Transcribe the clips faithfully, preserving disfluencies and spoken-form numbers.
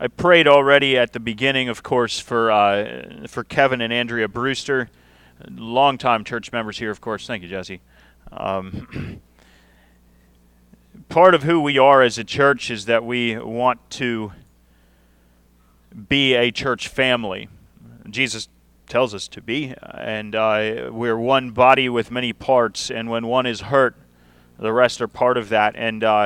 I prayed already at the beginning, of course, for uh, for Kevin and Andrea Brewster, longtime church members here, of course. Thank you, Jesse. Um, part of who we are as a church is that we want to be a church family. Jesus tells us to be, and uh, we're one body with many parts, and when one is hurt, the rest are part of that. And uh,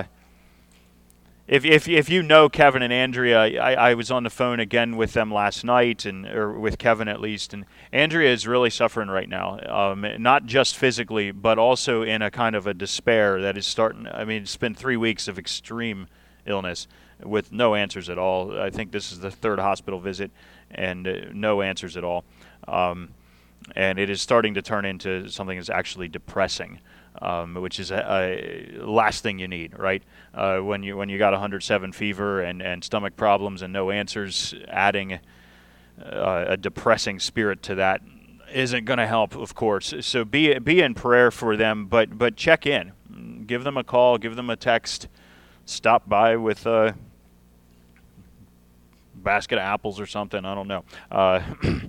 If if if you know Kevin and Andrea, I, I was on the phone again with them last night, and or with Kevin at least, and Andrea is really suffering right now, um, not just physically, but also in a kind of a despair that is starting. I mean, it's been three weeks of extreme illness with no answers at all. I think this is the third hospital visit, and uh, no answers at all, um, and it is starting to turn into something that's actually depressing. Um, which is a, a last thing you need, right? Uh, when you when you got one hundred seven fever and, and stomach problems and no answers, adding uh, a depressing spirit to that isn't going to help, of course. So be be in prayer for them, but but check in, give them a call, give them a text, stop by with a basket of apples or something. I don't know. Uh,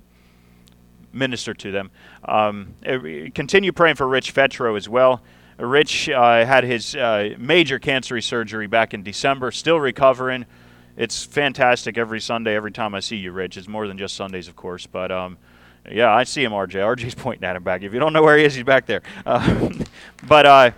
minister to them. Um, continue praying for Rich Fetro as well. Rich uh, had his uh, major cancer surgery back in December, still recovering. It's fantastic every Sunday, every time I see you, Rich. It's more than just Sundays, of course, but um, yeah, I see him, R J. R J's pointing at him back. If you don't know where he is, he's back there. Uh, but uh,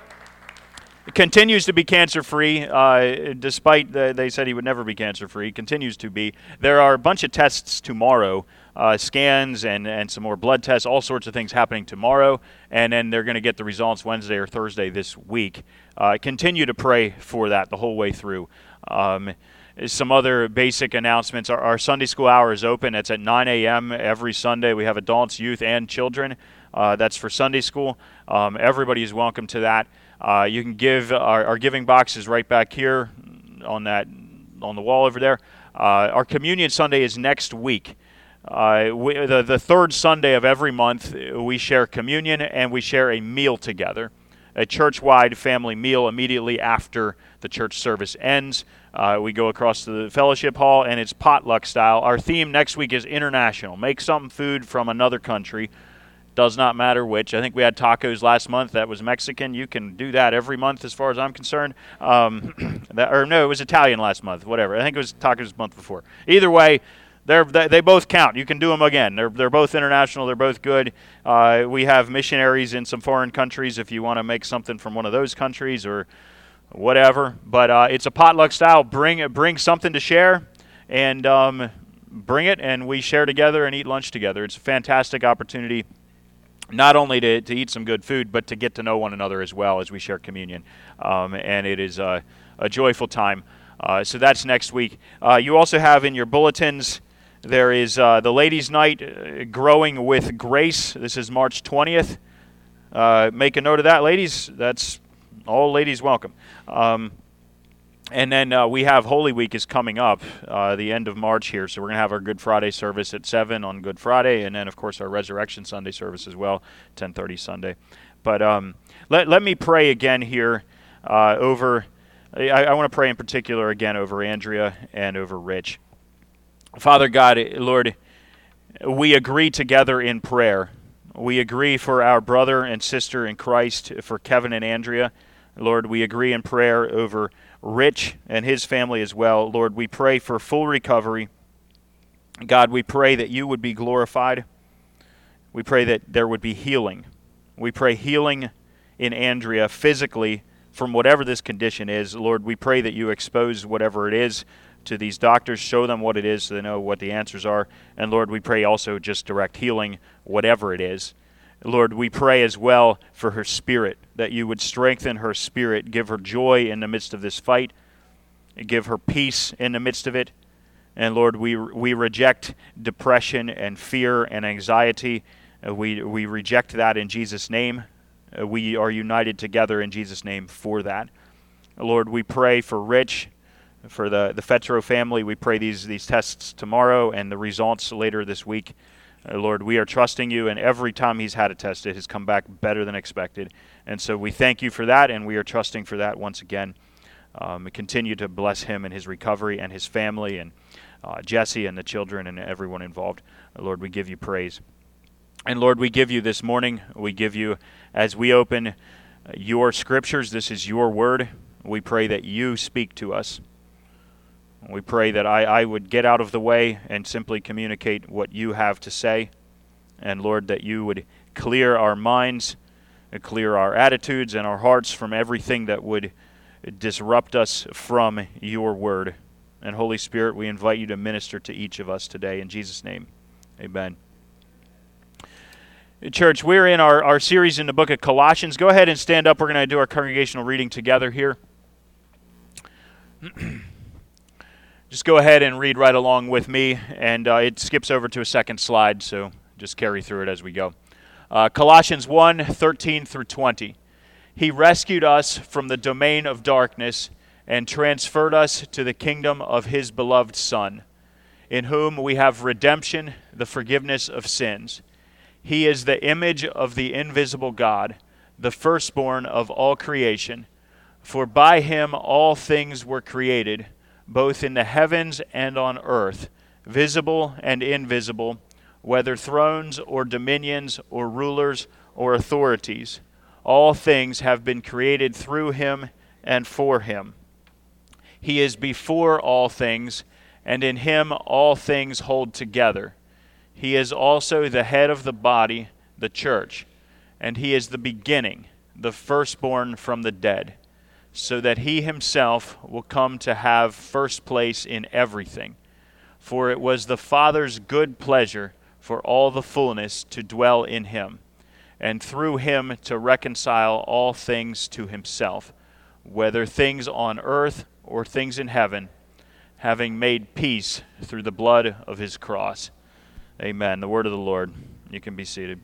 continues to be cancer-free, uh, despite the, they said he would never be cancer-free. Continues to be. There are a bunch of tests tomorrow, uh, scans and, and some more blood tests, all sorts of things happening tomorrow, and then they're going to get the results Wednesday or Thursday this week. Uh, continue to pray for that the whole way through. Um, some other basic announcements. Our, our Sunday school hour is open. It's at nine a.m. every Sunday. We have adults, youth, and children. Uh, that's for Sunday school. Um, everybody is welcome to that. Uh, you can give, our, our giving box is right back here on that on the wall over there. Uh, our Communion Sunday is next week. Uh, we, the, the third Sunday of every month, we share communion and we share a meal together, a church-wide family meal immediately after the church service ends. Uh, we go across to the fellowship hall, and it's potluck style. Our theme next week is international. Make some food from another country. Does not matter which. I think we had tacos last month. That was Mexican. You can do that every month as far as I'm concerned. Um, that, or no, it was Italian last month. Whatever. I think it was tacos the month before. Either way, they're, they they both count. You can do them again. They're they're both international. They're both good. Uh, we have missionaries in some foreign countries if you want to make something from one of those countries or whatever. But uh, it's a potluck style. Bring bring something to share, and um, bring it, and we share together and eat lunch together. It's a fantastic opportunity, not only to, to eat some good food, but to get to know one another as well as we share communion. Um, and it is uh, a joyful time. Uh, so that's next week. Uh, you also have in your bulletins, there is uh, the Ladies' Night, uh, Growing with Grace. This is March twentieth. Uh, make a note of that, ladies. That's all ladies welcome. Um, and then uh, we have Holy Week is coming up, uh, the end of March here. So we're going to have our Good Friday service at seven on Good Friday. And then, of course, our Resurrection Sunday service as well, ten thirty Sunday. But um, let, let me pray again here uh, over, I, I want to pray in particular again over Andrea and over Rich. Father God, Lord, we agree together in prayer. We agree for our brother and sister in Christ, for Kevin and Andrea. Lord, we agree in prayer over Rich and his family as well. Lord, we pray for full recovery. God, we pray that you would be glorified. We pray that there would be healing. We pray healing in Andrea physically from whatever this condition is. Lord, we pray that you expose whatever it is to these doctors, show them what it is so they know what the answers are. And Lord, we pray also just direct healing, whatever it is. Lord, we pray as well for her spirit, that you would strengthen her spirit, give her joy in the midst of this fight, give her peace in the midst of it. And Lord, we we reject depression and fear and anxiety. Uh, we, we reject that in Jesus' name. Uh, we are united together in Jesus' name for that. Lord, we pray for Rich, for the, the Fetro family. We pray these, these tests tomorrow and the results later this week. Uh, Lord, we are trusting you, and every time he's had it tested, it has come back better than expected. And so we thank you for that, and we are trusting for that once again. Um, continue to bless him and his recovery and his family and uh, Jesse and the children and everyone involved. Lord, we give you praise. And Lord, we give you this morning, we give you, as we open your scriptures, this is your word. We pray that you speak to us. We pray that I, I would get out of the way and simply communicate what you have to say. And Lord, that you would clear our minds, and clear our attitudes and our hearts from everything that would disrupt us from your word. And Holy Spirit, we invite you to minister to each of us today. In Jesus' name, amen. Church, we're in our, our series in the book of Colossians. Go ahead and stand up. We're going to do our congregational reading together here. Just go ahead and read right along with me, and uh, it skips over to a second slide, so just carry through it as we go. Uh, Colossians one, thirteen through twenty. He rescued us from the domain of darkness and transferred us to the kingdom of his beloved Son, in whom we have redemption, the forgiveness of sins. He is the image of the invisible God, the firstborn of all creation. For by him all things were created, both in the heavens and on earth, visible and invisible, whether thrones or dominions or rulers or authorities. All things have been created through him and for him. He is before all things, and in him all things hold together. He is also the head of the body, the church, and he is the beginning, the firstborn from the dead, so that he himself will come to have first place in everything. For it was the Father's good pleasure for all the fullness to dwell in him, and through him to reconcile all things to himself, whether things on earth or things in heaven, having made peace through the blood of his cross. Amen. The word of the Lord. You can be seated.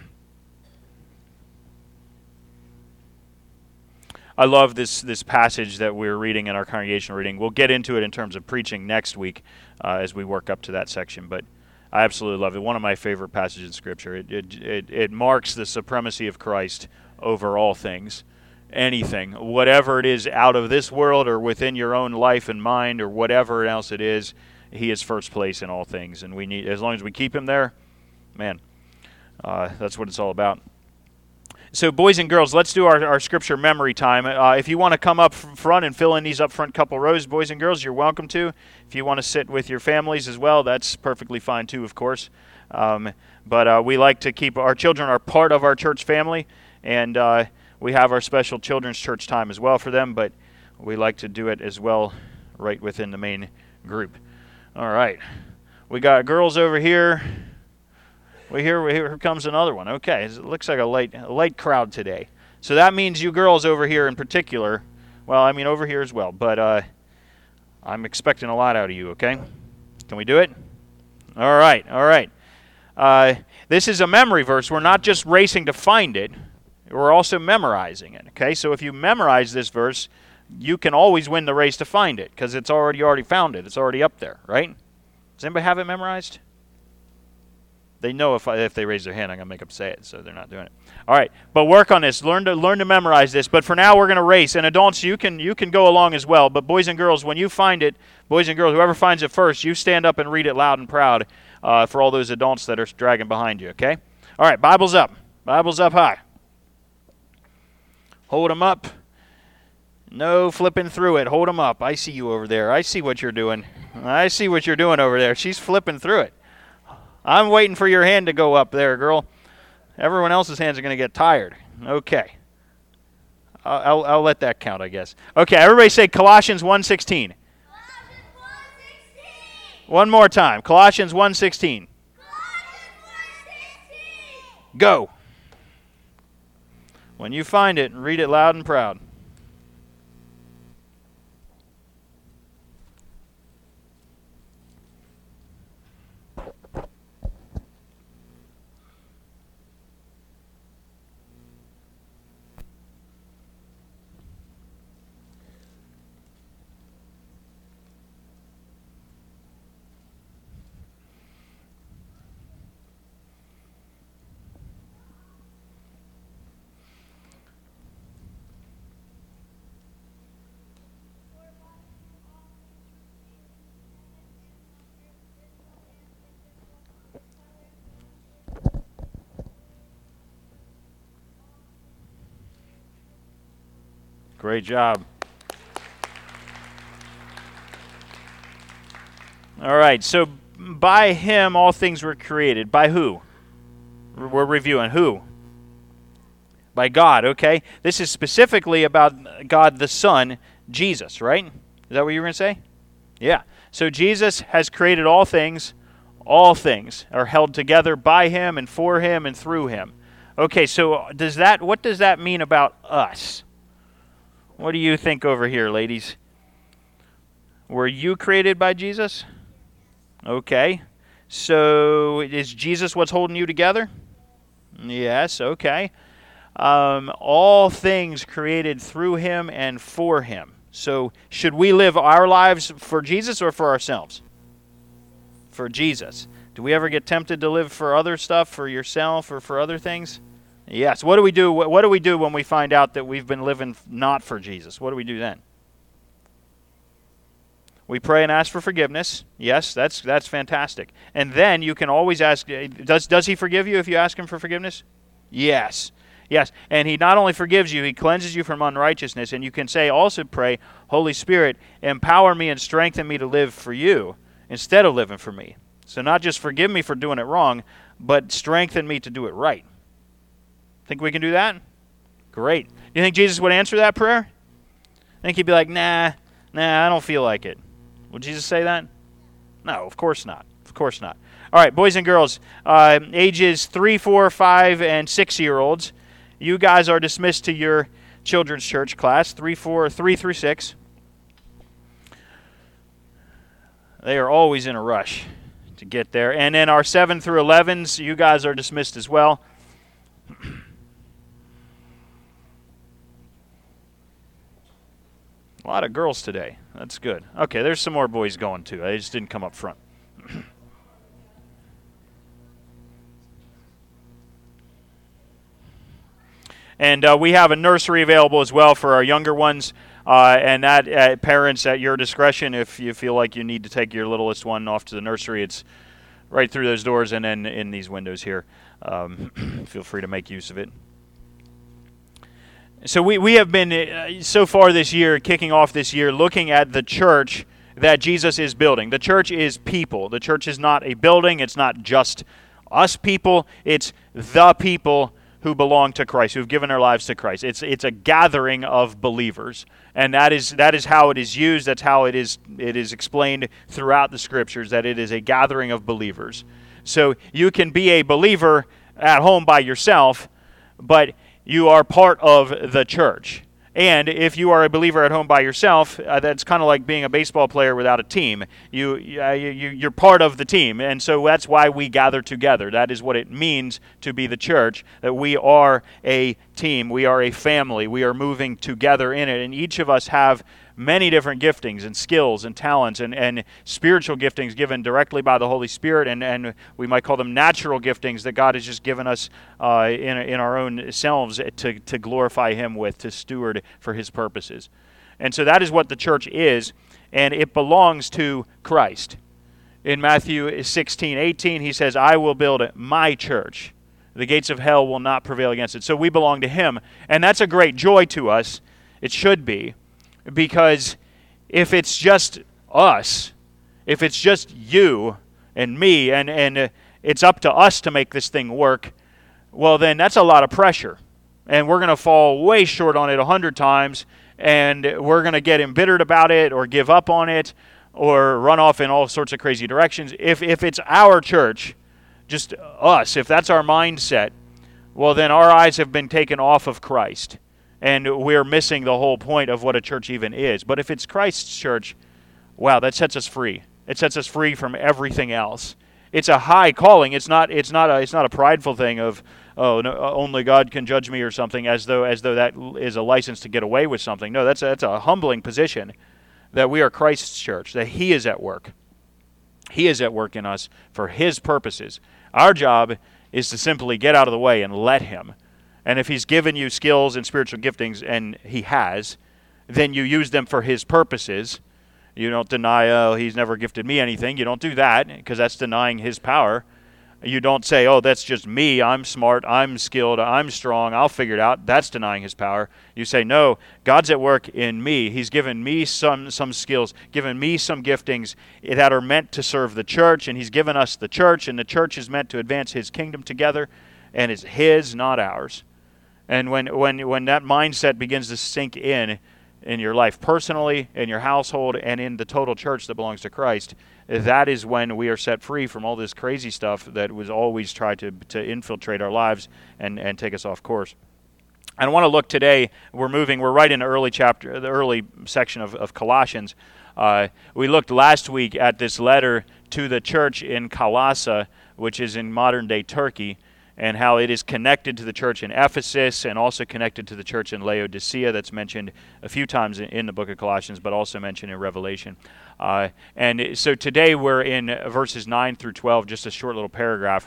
I love this this passage that we're reading in our congregational reading. We'll get into it in terms of preaching next week uh, as we work up to that section, but I absolutely love it. One of my favorite passages in Scripture. It, it, it, it marks the supremacy of Christ over all things, anything, whatever it is out of this world or within your own life and mind or whatever else it is. He is first place in all things, and we need, as long as we keep him there, man, uh, that's what it's all about. So, boys and girls, let's do our, our scripture memory time. Uh, if you want to come up front and fill in these up front couple rows, boys and girls, you're welcome to. If you want to sit with your families as well, that's perfectly fine too, of course. Um, but uh, we like to keep our children are part of our church family, and uh, we have our special children's church time as well for them, but we like to do it as well right within the main group. All right, we got girls over here. We hear here comes another one. Okay, it looks like a light a light crowd today. So that means you girls over here in particular. Well, I mean over here as well. But uh, I'm expecting a lot out of you. Okay, can we do it? All right, all right. Uh, this is a memory verse. We're not just racing to find it. We're also memorizing it. Okay, so if you memorize this verse, you can always win the race to find it because it's already already found it. It's already up there, right? Does anybody have it memorized? They know if I, if they raise their hand, I'm gonna make them say it, so they're not doing it. All right, but work on this. Learn to learn to memorize this. But for now, we're gonna race. And adults, you can you can go along as well. But boys and girls, when you find it, boys and girls, whoever finds it first, you stand up and read it loud and proud uh, for all those adults that are dragging behind you. Okay? All right, Bibles up. Bibles up high. Hold them up. No flipping through it. Hold them up. I see you over there. I see what you're doing. I see what you're doing over there. She's flipping through it. I'm waiting for your hand to go up there, girl. Everyone else's hands are going to get tired. Okay. I'll, I'll, I'll let that count, I guess. Okay, everybody say Colossians one sixteen. Colossians one sixteen. One more time. Colossians one sixteen. Colossians one sixteen. Go. When you find it, read it loud and proud. Great job. All right, so by him all things were created. By who? We're reviewing who? By God, okay? This is specifically about God the Son, Jesus, right? Is that what you were going to say? Yeah. So Jesus has created all things. All things are held together by him and for him and through him. Okay, so does that what does that mean about us? What do you think over here, ladies? Were you created by Jesus? Okay. So is Jesus what's holding you together? Yes, okay. Um, all things created through him and for him. So should we live our lives for Jesus or for ourselves? For Jesus. Do we ever get tempted to live for other stuff, for yourself or for other things? Yes. What do we do? What do we do when we find out that we've been living not for Jesus? What do we do then? We pray and ask for forgiveness. Yes, that's that's fantastic. And then you can always ask, does does he forgive you if you ask him for forgiveness? Yes. Yes. And he not only forgives you, he cleanses you from unrighteousness. And you can say, also pray, Holy Spirit, empower me and strengthen me to live for you instead of living for me. So not just forgive me for doing it wrong, but strengthen me to do it right. Think we can do that? Great. You think Jesus would answer that prayer? I think he'd be like, nah, nah, I don't feel like it. Would Jesus say that? No, of course not. Of course not. All right, boys and girls, uh, ages three, four, five, and six-year-olds, you guys are dismissed to your children's church class, three, four, three through six. They are always in a rush to get there. And then our seven through elevens, you guys are dismissed as well. A lot of girls today. That's good. Okay, there's some more boys going too. They just didn't come up front. And uh, we have a nursery available as well for our younger ones. Uh, and that, uh, parents, at your discretion, if you feel like you need to take your littlest one off to the nursery, it's right through those doors and then in these windows here. Um, feel free to make use of it. So we, we have been, uh, so far this year, kicking off this year, looking at the church that Jesus is building. The church is people. The church is not a building. It's not just us people. It's the people who belong to Christ, who've given their lives to Christ. It's it's a gathering of believers. And that is that is how it is used. That's how it is it is explained throughout the scriptures, that it is a gathering of believers. So you can be a believer at home by yourself, but you are part of the church. And if you are a believer at home by yourself, uh, that's kind of like being a baseball player without a team. You, uh, you, you're part of the team, and so that's why we gather together. That is what it means to be the church, that we are a team. We are a family. We are moving together in it, and each of us have many different giftings and skills and talents and, and spiritual giftings given directly by the Holy Spirit, and, and we might call them natural giftings that God has just given us uh, in, in our own selves to, to glorify Him with, to steward for His purposes. And so that is what the church is, and it belongs to Christ. In Matthew sixteen eighteen, He says, I will build my church. The gates of hell will not prevail against it. So we belong to Him, and that's a great joy to us. It should be. Because if it's just us, if it's just you and me, and, and uh, it's up to us to make this thing work, well, then that's a lot of pressure. And we're going to fall way short on it a hundred times, and we're going to get embittered about it or give up on it or run off in all sorts of crazy directions. If, if it's our church, just us, if that's our mindset, well, then our eyes have been taken off of Christ. And we're missing the whole point of what a church even is. But if it's Christ's church, wow, that sets us free. It sets us free from everything else. It's a high calling. It's not. It's not a. It's not a prideful thing of, oh, no, only God can judge me or something, as though as though that is a license to get away with something. No, that's a, that's a humbling position. That we are Christ's church. That He is at work. He is at work in us for His purposes. Our job is to simply get out of the way and let Him. And if He's given you skills and spiritual giftings, and He has, then you use them for His purposes. You don't deny, oh, He's never gifted me anything. You don't do that, because that's denying His power. You don't say, oh, that's just me. I'm smart. I'm skilled. I'm strong. I'll figure it out. That's denying his power. You say, no, God's at work in me. He's given me some, some skills, given me some giftings that are meant to serve the church, and he's given us the church, and the church is meant to advance his kingdom together, and it's his, not ours. And when, when, when that mindset begins to sink in, in your life personally, in your household, and in the total church that belongs to Christ, that is when we are set free from all this crazy stuff that was always tried to, to infiltrate our lives and, and take us off course. And I want to look today, we're moving, we're right in the early chapter, the early section of, of Colossians. Uh, we looked last week at this letter to the church in Colossae, which is in modern-day Turkey, and how it is connected to the church in Ephesus and also connected to the church in Laodicea that's mentioned a few times in, in the book of Colossians, but also mentioned in Revelation. Uh, and so today we're in verses nine through twelve, just a short little paragraph.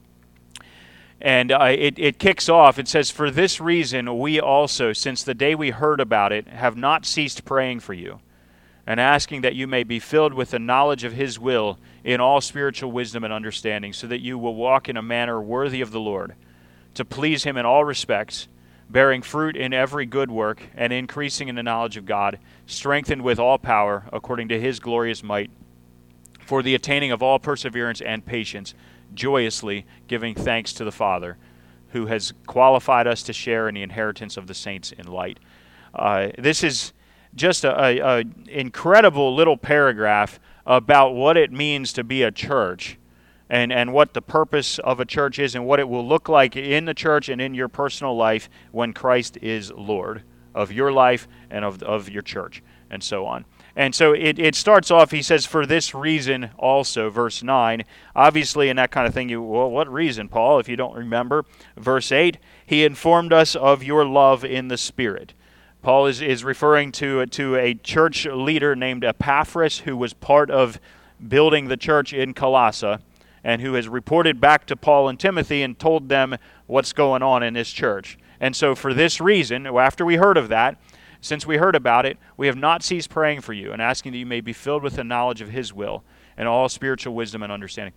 And uh, it, it kicks off, it says, "For this reason we also, since the day we heard about it, have not ceased praying for you, and asking that you may be filled with the knowledge of his will in all spiritual wisdom and understanding, so that you will walk in a manner worthy of the Lord, to please him in all respects, bearing fruit in every good work, and increasing in the knowledge of God, strengthened with all power, according to his glorious might, for the attaining of all perseverance and patience, joyously giving thanks to the Father, who has qualified us to share in the inheritance of the saints in light." Uh, this is just a, a, a incredible little paragraph about what it means to be a church, and, and what the purpose of a church is, and what it will look like in the church and in your personal life when Christ is Lord of your life and of, of your church, and so on. And so it, it starts off, he says, "For this reason also," verse nine. Obviously, in that kind of thing, you, well, what reason, Paul, if you don't remember? Verse eight, "He informed us of your love in the Spirit." Paul is, is referring to, to a church leader named Epaphras, who was part of building the church in Colossae, and who has reported back to Paul and Timothy and told them what's going on in this church. And so for this reason, after we heard of that, since we heard about it, we have not ceased praying for you and asking that you may be filled with the knowledge of his will and all spiritual wisdom and understanding.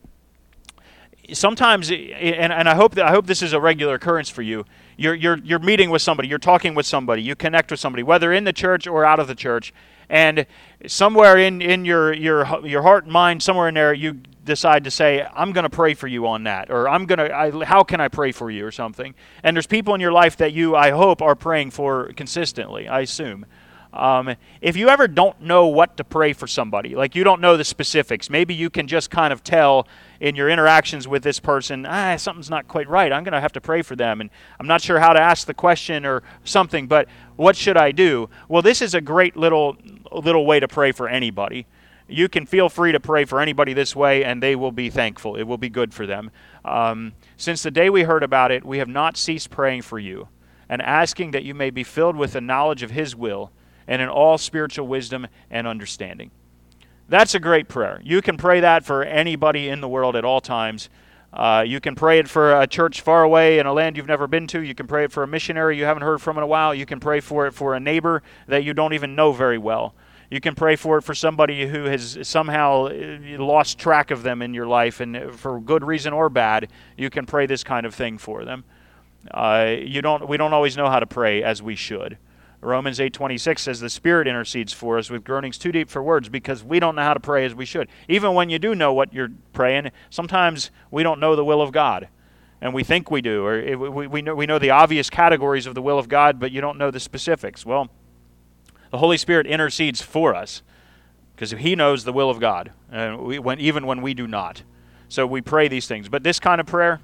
Sometimes, and, and I hope that I hope this is a regular occurrence for you, you're, you're, you're meeting with somebody, you're talking with somebody, you connect with somebody, whether in the church or out of the church, and somewhere in, in your, your, your heart and mind, somewhere in there, you decide to say, I'm going to pray for you on that, or I'm going to, how can I pray for you, or something. And there's people in your life that you, I hope, are praying for consistently, I assume. Um, if you ever don't know what to pray for somebody, like you don't know the specifics, maybe you can just kind of tell in your interactions with this person, ah, something's not quite right, I'm going to have to pray for them, and I'm not sure how to ask the question or something, but what should I do? Well, this is a great little little way to pray for anybody. You can feel free to pray for anybody this way, and they will be thankful. It will be good for them. Um, since the day we heard about it, we have not ceased praying for you, and asking that you may be filled with the knowledge of his will, and in all spiritual wisdom and understanding. That's a great prayer. You can pray that for anybody in the world at all times. Uh, you can pray it for a church far away in a land you've never been to. You can pray it for a missionary you haven't heard from in a while. You can pray for it for a neighbor that you don't even know very well. You can pray for it for somebody who has somehow lost track of them in your life, and for good reason or bad, you can pray this kind of thing for them. Uh, you don't. We don't always know how to pray as we should. Romans eight twenty-six says the Spirit intercedes for us with groanings too deep for words, because we don't know how to pray as we should. Even when you do know what you're praying, sometimes we don't know the will of God, and we think we do, or it, we, we, know, we know the obvious categories of the will of God, but you don't know the specifics. Well, the Holy Spirit intercedes for us because he knows the will of God, and we, when, even when we do not. So we pray these things. But this kind of prayer,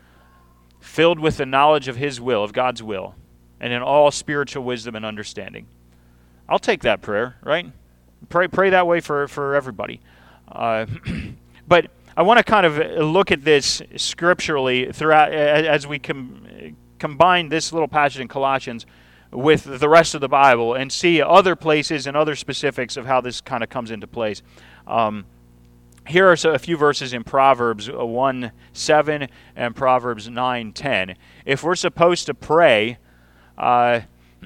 filled with the knowledge of his will, of God's will, and in all spiritual wisdom and understanding. I'll take that prayer, right? Pray pray that way for, for everybody. Uh, but I want to kind of look at this scripturally throughout as we com- combine this little passage in Colossians with the rest of the Bible and see other places and other specifics of how this kind of comes into place. Um, here are a few verses in Proverbs one seven and Proverbs nine ten. If we're supposed to pray, Uh,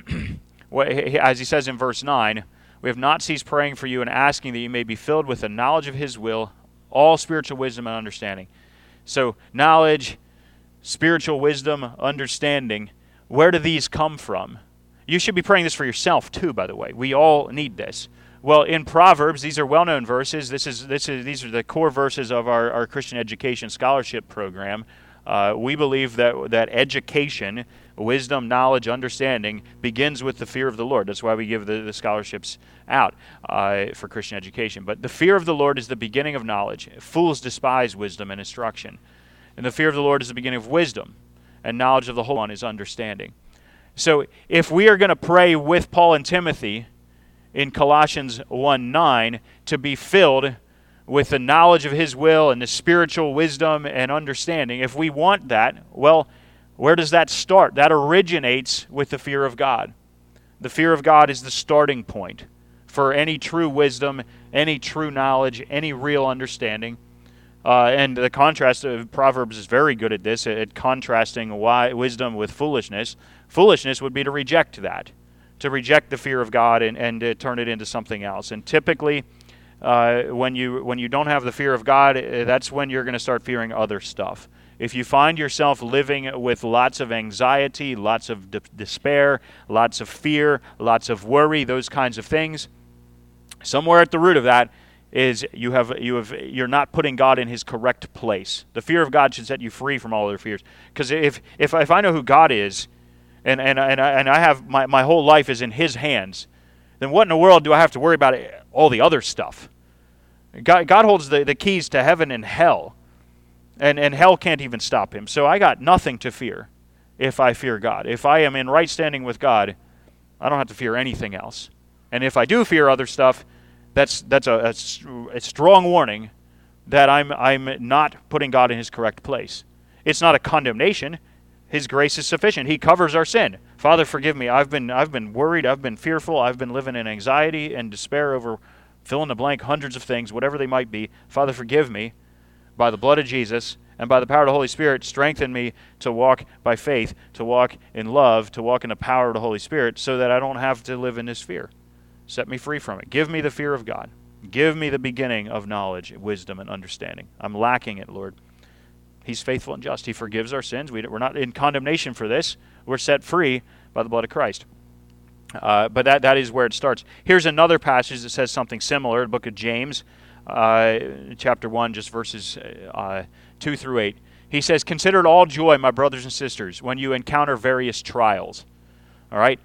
as he says in verse nine, we have not ceased praying for you and asking that you may be filled with the knowledge of his will, all spiritual wisdom and understanding. So knowledge, spiritual wisdom, understanding, where do these come from? You should be praying this for yourself too, by the way. We all need this. Well, in Proverbs, these are well-known verses. This is this is these are the core verses of our, our Christian education scholarship program. Uh, we believe that that education, wisdom, knowledge, understanding begins with the fear of the Lord. That's why we give the, the scholarships out uh, for Christian education. But the fear of the Lord is the beginning of knowledge. Fools despise wisdom and instruction. And the fear of the Lord is the beginning of wisdom, and knowledge of the Holy One is understanding. So if we are going to pray with Paul and Timothy in Colossians one nine to be filled with the knowledge of his will and the spiritual wisdom and understanding, if we want that, well, where does that start? That originates with the fear of God. The fear of God is the starting point for any true wisdom, any true knowledge, any real understanding. Uh, and the contrast of Proverbs is very good at this, at contrasting why, wisdom with foolishness. Foolishness would be to reject that, to reject the fear of God and, and to turn it into something else. And typically, uh, when you when you don't have the fear of God, that's when you're going to start fearing other stuff. If you find yourself living with lots of anxiety, lots of de- despair, lots of fear, lots of worry, those kinds of things, somewhere at the root of that is you have you have you're not putting God in his correct place. The fear of God should set you free from all other fears. Because if if if I know who God is, and and and I, and I have my, my whole life is in his hands, then what in the world do I have to worry about all the other stuff? God God holds the, the keys to heaven and hell, and and hell can't even stop him. So I got nothing to fear if I fear God. If I am in right standing with God, I don't have to fear anything else. And if I do fear other stuff, That's that's a, a, a strong warning that I'm I'm not putting God in his correct place. It's not a condemnation. His grace is sufficient. He covers our sin. Father, forgive me. I've been I've been worried. I've been fearful. I've been living in anxiety and despair over fill in the blank hundreds of things, whatever they might be. Father, forgive me. By the blood of Jesus and by the power of the Holy Spirit, strengthen me to walk by faith, to walk in love, to walk in the power of the Holy Spirit, so that I don't have to live in this fear. Set me free from it. Give me the fear of God. Give me the beginning of knowledge, wisdom, and understanding. I'm lacking it, Lord. He's faithful and just. He forgives our sins. We, we're not in condemnation for this. We're set free by the blood of Christ. Uh, but that, that is where it starts. Here's another passage that says something similar, the book of James, uh, chapter one, just verses uh, two through eight. He says, "Consider it all joy, my brothers and sisters, when you encounter various trials." All right?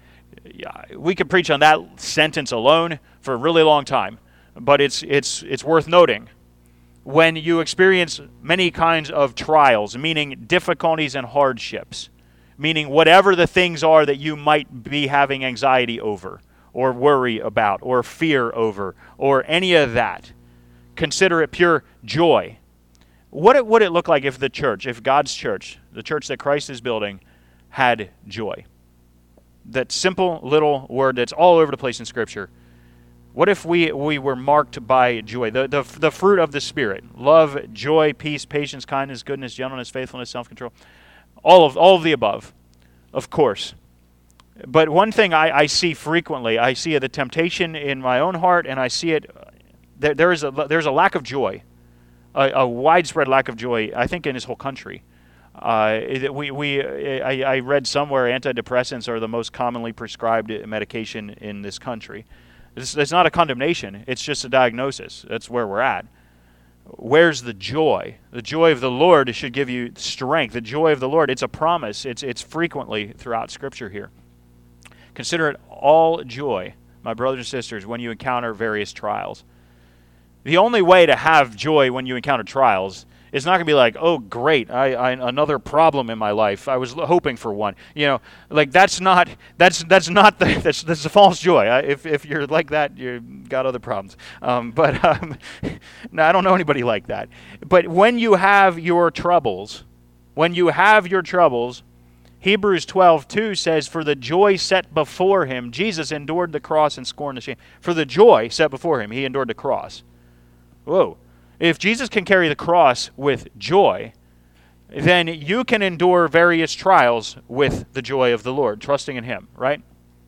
We could preach on that sentence alone for a really long time, but it's it's it's worth noting. When you experience many kinds of trials, meaning difficulties and hardships, meaning whatever the things are that you might be having anxiety over, or worry about, or fear over, or any of that, consider it pure joy. What it, would it look like if the church, if God's church, the church that Christ is building, had joy? That simple little word that's all over the place in Scripture. What if we, we were marked by joy? The, the, the fruit of the Spirit. Love, joy, peace, patience, kindness, goodness, gentleness, faithfulness, self-control. All of all of the above, of course. But one thing I, I see frequently, I see the temptation in my own heart, and I see it, there, there is a, there's a lack of joy, a, a widespread lack of joy, I think, in this whole country. Uh, we we I, I read somewhere antidepressants are the most commonly prescribed medication in this country. It's, it's not a condemnation. It's just a diagnosis. That's where we're at. Where's the joy? The joy of the Lord should give you strength. The joy of the Lord, it's a promise. It's it's frequently throughout Scripture here. Consider it all joy, my brothers and sisters, when you encounter various trials. The only way to have joy when you encounter trials, it's not going to be like, oh, great, I, I another problem in my life. I was hoping for one. You know, like that's not that's that's not the that's that's a false joy. I, if if you're like that, you've got other problems. Um, but um, no, I don't know anybody like that. But when you have your troubles, when you have your troubles, Hebrews twelve two says, "For the joy set before him, Jesus endured the cross and scorned the shame." For the joy set before him, he endured the cross. Whoa. If Jesus can carry the cross with joy, then you can endure various trials with the joy of the Lord, trusting in him, right?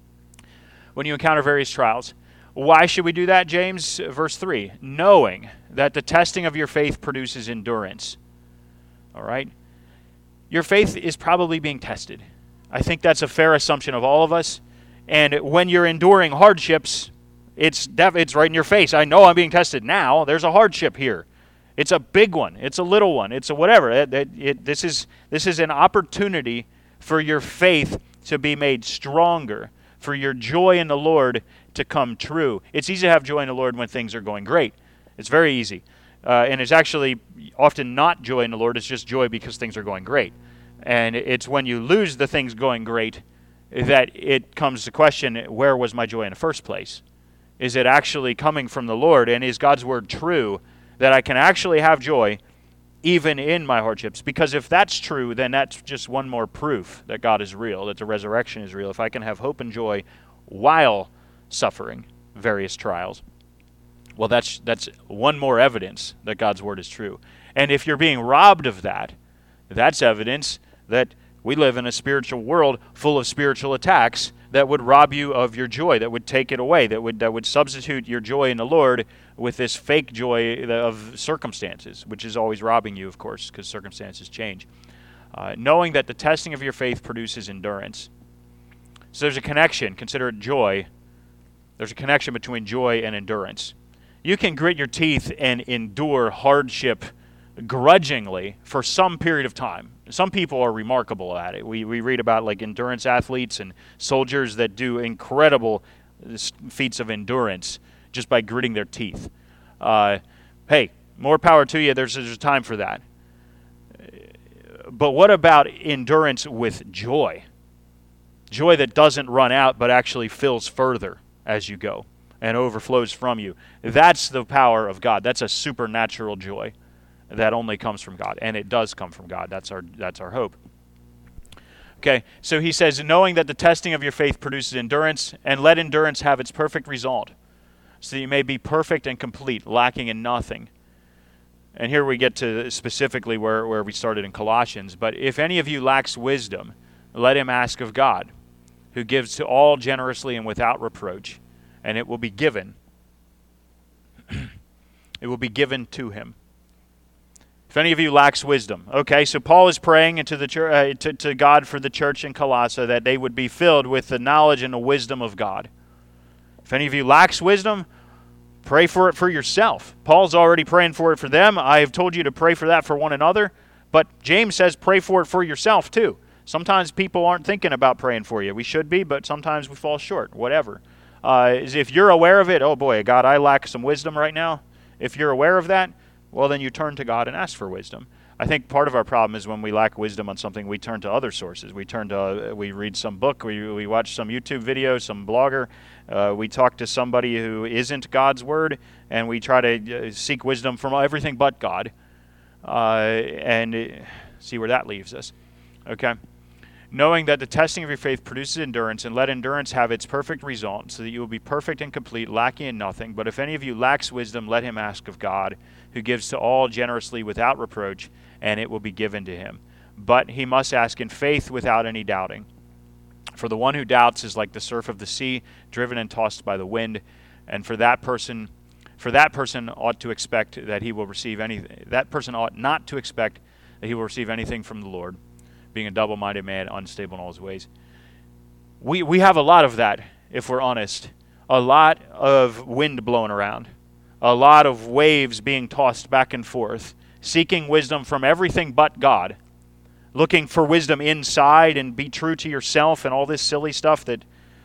When you encounter various trials. Why should we do that, James? Verse three, knowing that the testing of your faith produces endurance. all right, your faith is probably being tested. I think that's a fair assumption of all of us. And when you're enduring hardships, it's def- it's right in your face. I know I'm being tested now. There's a hardship here. It's a big one. It's a little one. It's a whatever. It, it, it, this is this is an opportunity for your faith to be made stronger, for your joy in the Lord to come true. It's easy to have joy in the Lord when things are going great. It's very easy. Uh, and it's actually often not joy in the Lord. It's just joy because things are going great. And it's when you lose the things going great that it comes to question, where was my joy in the first place? Is it actually coming from the Lord? And is God's word true that I can actually have joy even in my hardships? Because if that's true, then that's just one more proof that God is real, that the resurrection is real. If I can have hope and joy while suffering various trials, well, that's that's one more evidence that God's word is true. And if you're being robbed of that, that's evidence that we live in a spiritual world full of spiritual attacks that would rob you of your joy, that would take it away, that would that would substitute your joy in the Lord with this fake joy of circumstances, which is always robbing you, of course, because circumstances change. Uh, knowing that the testing of your faith produces endurance. So there's a connection. Consider it joy. There's a connection between joy and endurance. You can grit your teeth and endure hardship grudgingly for some period of time. Some people are remarkable at it. We we read about like endurance athletes and soldiers that do incredible feats of endurance just by gritting their teeth. Uh, hey, more power to you. There's, there's a time for that. But what about endurance with joy? Joy that doesn't run out but actually fills further as you go and overflows from you. That's the power of God. That's a supernatural joy that only comes from God, and it does come from God. That's our that's our hope. Okay, so he says, knowing that the testing of your faith produces endurance, and let endurance have its perfect result, so that you may be perfect and complete, lacking in nothing. And here we get to specifically where, where we started in Colossians. But if any of you lacks wisdom, let him ask of God, who gives to all generously and without reproach, and it will be given. It will be given to him. If any of you lacks wisdom. Okay, so Paul is praying into the church, uh, to, to God for the church in Colossae that they would be filled with the knowledge and the wisdom of God. If any of you lacks wisdom, pray for it for yourself. Paul's already praying for it for them. I have told you to pray for that for one another. But James says pray for it for yourself too. Sometimes people aren't thinking about praying for you. We should be, but sometimes we fall short, whatever. Uh, if you're aware of it, oh boy, God, I lack some wisdom right now. If you're aware of that, well, then you turn to God and ask for wisdom. I think part of our problem is when we lack wisdom on something, we turn to other sources. We turn to, uh, we read some book, we we watch some YouTube video, some blogger. Uh, we talk to somebody who isn't God's word, and we try to uh, seek wisdom from everything but God, uh, and uh, see where that leaves us. Okay? Knowing that the testing of your faith produces endurance, and let endurance have its perfect result, so that you will be perfect and complete, lacking in nothing. But if any of you lacks wisdom, let him ask of God, who gives to all generously without reproach, and it will be given to him. But he must ask in faith without any doubting. For the one who doubts is like the surf of the sea, driven and tossed by the wind. And for that person, for that person ought to expect that he will receive anything. That person ought not to expect that he will receive anything from the Lord, being a double-minded man, unstable in all his ways. We we have a lot of that, if we're honest. A lot of wind blowing around. A lot of waves being tossed back and forth, seeking wisdom from everything but God, looking for wisdom inside and be true to yourself and all this silly stuff that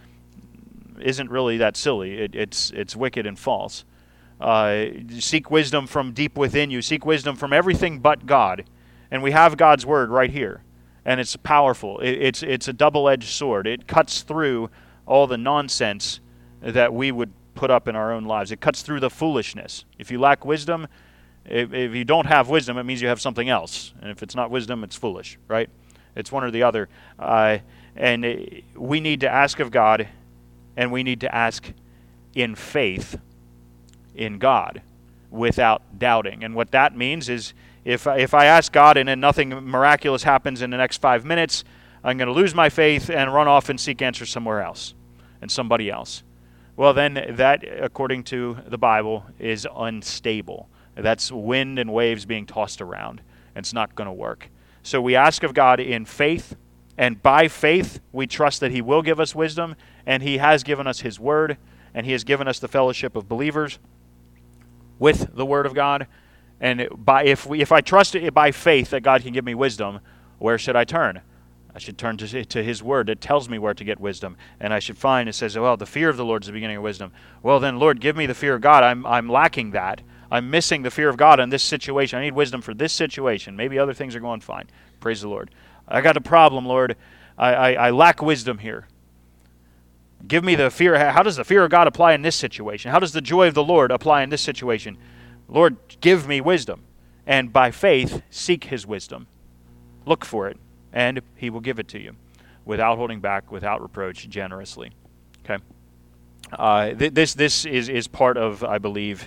isn't really that silly. It, it's it's wicked and false. Uh, seek wisdom from deep within you. Seek wisdom from everything but God. And we have God's word right here. And it's powerful. It, it's it's a double-edged sword. It cuts through all the nonsense that we would put up in our own lives. It cuts through the foolishness. If you lack wisdom, if, if you don't have wisdom, it means you have something else. And if it's not wisdom, it's foolish, right? It's one or the other. Uh, and it, we need to ask of God, and we need to ask in faith in God without doubting. And what that means is if, if I ask God and then nothing miraculous happens in the next five minutes, I'm going to lose my faith and run off and seek answers somewhere else and somebody else. Well, then that, according to the Bible, is unstable. That's wind and waves being tossed around. and it's not going to work. So we ask of God in faith, and by faith we trust that he will give us wisdom, and he has given us his word, and he has given us the fellowship of believers with the word of God. And by if we if I trust it by faith that God can give me wisdom, where should I turn? I should turn to, to his word. It tells me where to get wisdom. And I should find, it says, well, the fear of the Lord is the beginning of wisdom. Well, then, Lord, give me the fear of God. I'm I'm lacking that. I'm missing the fear of God in this situation. I need wisdom for this situation. Maybe other things are going fine. Praise the Lord. I got a problem, Lord. I, I, I lack wisdom here. Give me the fear. How does the fear of God apply in this situation? How does the joy of the Lord apply in this situation? Lord, give me wisdom. And by faith, seek his wisdom. Look for it, and he will give it to you without holding back, without reproach, generously. Okay? Uh, th- this this is, is part of, I believe,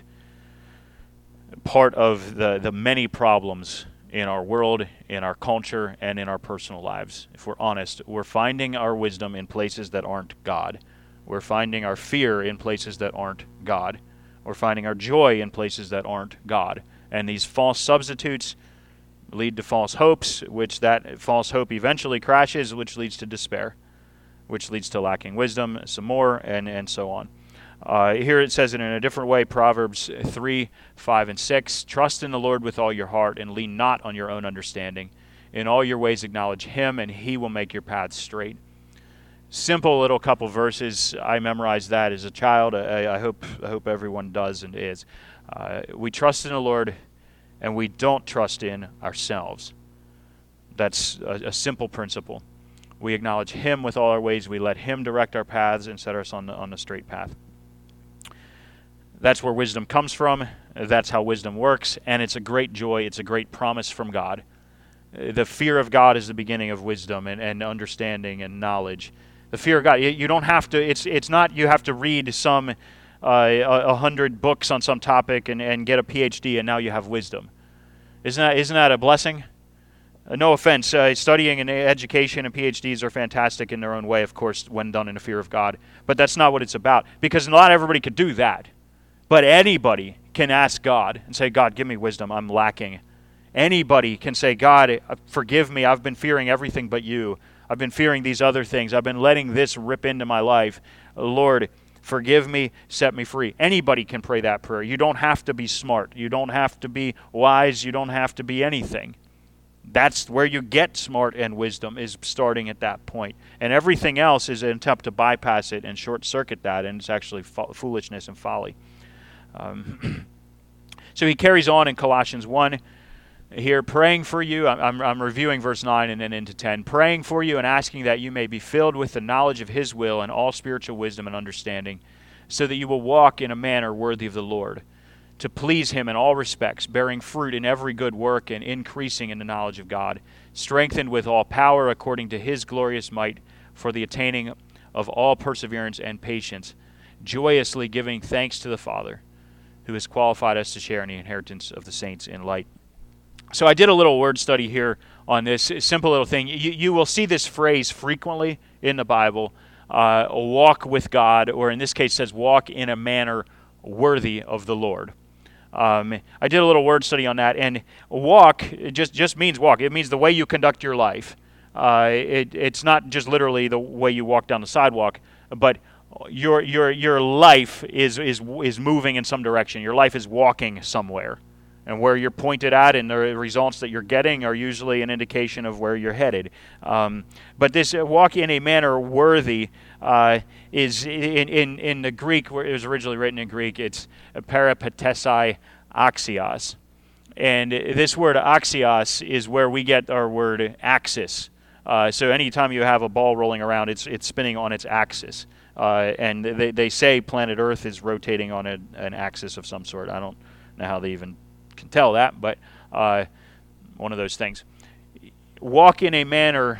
part of the, the many problems in our world, in our culture, and in our personal lives. If we're honest, we're finding our wisdom in places that aren't God. We're finding our fear in places that aren't God. We're finding our joy in places that aren't God. And these false substitutes lead to false hopes, which that false hope eventually crashes, which leads to despair, which leads to lacking wisdom, some more, and, and so on. Uh, here it says it in a different way, Proverbs three, five, and six. Trust in the Lord with all your heart, and lean not on your own understanding. In all your ways acknowledge him, and he will make your paths straight. Simple little couple verses. I memorized that as a child. I, I hope I hope everyone does and is. Uh, we trust in the Lord, and we don't trust in ourselves. That's a, a simple principle. We acknowledge him with all our ways. We let him direct our paths and set us on the, on the straight path. That's where wisdom comes from. That's how wisdom works, and it's a great joy. It's a great promise from God. The fear of God is the beginning of wisdom and, and understanding and knowledge. The fear of God, you, you don't have to, it's it's not you have to read some, uh, a, a hundred books on some topic and, and get a P H D and now you have wisdom. Isn't that, isn't that a blessing? Uh, no offense, uh, studying and education and P H Ds are fantastic in their own way, of course, when done in the fear of God. But that's not what it's about, because not everybody could do that. But anybody can ask God and say, God, give me wisdom, I'm lacking. Anybody can say, God, forgive me, I've been fearing everything but you. I've been fearing these other things. I've been letting this rip into my life. Lord, forgive me, set me free. Anybody can pray that prayer. You don't have to be smart. You don't have to be wise. You don't have to be anything. That's where you get smart and wisdom, is starting at that point. And everything else is an attempt to bypass it and short-circuit that, and it's actually fo- foolishness and folly. Um, so he carries on in Colossians one. Here, praying for you, I'm, I'm reviewing verse nine and then into ten. Praying for you and asking that you may be filled with the knowledge of his will and all spiritual wisdom and understanding, so that you will walk in a manner worthy of the Lord, to please him in all respects, bearing fruit in every good work and increasing in the knowledge of God, strengthened with all power according to his glorious might, for the attaining of all perseverance and patience, joyously giving thanks to the Father, who has qualified us to share in the inheritance of the saints in light. So I did a little word study here on this simple little thing. You, you will see this phrase frequently in the Bible, uh, walk with God, or in this case it says walk in a manner worthy of the Lord. Um, I did a little word study on that, and walk it just, just means walk. It means the way you conduct your life. Uh, it, it's not just literally the way you walk down the sidewalk, but your your your life is is is moving in some direction. Your life is walking somewhere. And where you're pointed at and the results that you're getting are usually an indication of where you're headed. Um, but this uh, walk in a manner worthy uh, is in, in in the Greek, where it was originally written in Greek, it's peripatesai axios. And this word axios is where we get our word axis. Uh, so anytime you have a ball rolling around, it's it's spinning on its axis. Uh, and they, they say planet Earth is rotating on a, an axis of some sort. I don't know how they even can tell that, but uh, one of those things. Walk in a manner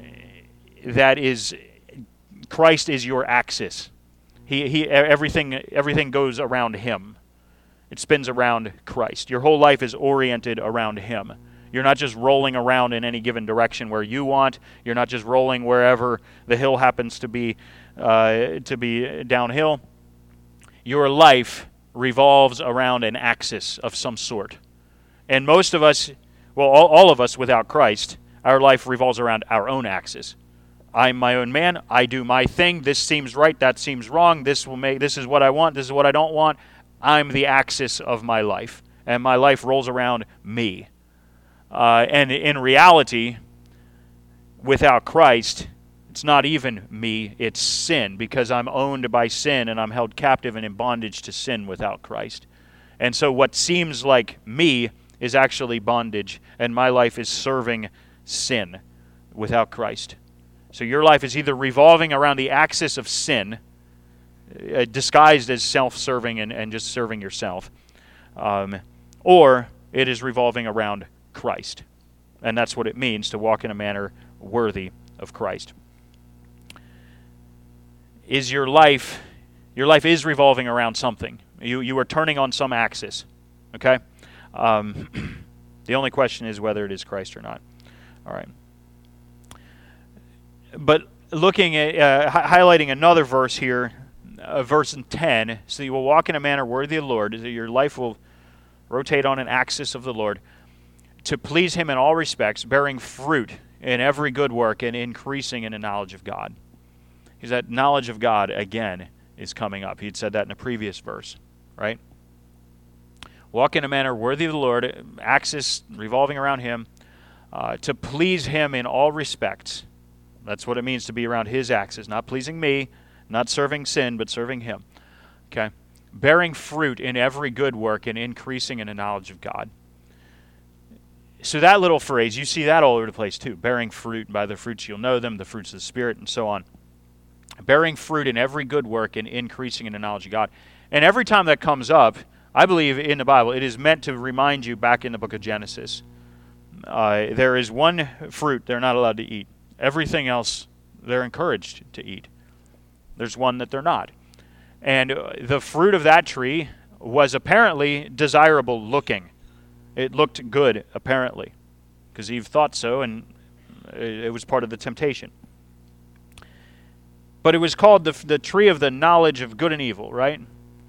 that is, Christ is your axis. He he everything everything goes around him. It spins around Christ. Your whole life is oriented around him. You're not just rolling around in any given direction where you want. You're not just rolling wherever the hill happens to be uh, to be downhill. Your life revolves around an axis of some sort. And most of us, Well, all, all of us without Christ, our life revolves around our own axis. I'm my own man. I do my thing. This seems right. That seems wrong. This will make. This is what I want. This is what I don't want. I'm the axis of my life, and my life rolls around me. Uh, and in reality, without Christ, it's not even me. It's sin, because I'm owned by sin, and I'm held captive and in bondage to sin without Christ. And so, what seems like me is actually bondage, and my life is serving sin without Christ. So your life is either revolving around the axis of sin, uh, disguised as self-serving and, and just serving yourself, um, or it is revolving around Christ. And that's what it means to walk in a manner worthy of Christ. Is your life, your life is revolving around something. You, you are turning on some axis, okay? Um, the only question is whether it is Christ or not. All right. But looking at, uh, hi- highlighting another verse here, uh, verse ten, so you will walk in a manner worthy of the Lord, that your life will rotate on an axis of the Lord, to please Him in all respects, bearing fruit in every good work and increasing in the knowledge of God. Because that knowledge of God, again, is coming up. He'd said that in a previous verse, right? Walk in a manner worthy of the Lord, axis revolving around Him, uh, to please Him in all respects. That's what it means to be around His axis, not pleasing me, not serving sin, but serving Him. Okay? Bearing fruit in every good work and increasing in the knowledge of God. So that little phrase, you see that all over the place too. Bearing fruit, by the fruits you'll know them, the fruits of the Spirit, and so on. Bearing fruit in every good work and increasing in the knowledge of God. And every time that comes up, I believe in the Bible, it is meant to remind you back in the book of Genesis. Uh, there is one fruit they're not allowed to eat. Everything else they're encouraged to eat. There's one that they're not. And uh, the fruit of that tree was apparently desirable looking. It looked good, apparently, because Eve thought so, and it was part of the temptation. But it was called the, the tree of the knowledge of good and evil, right?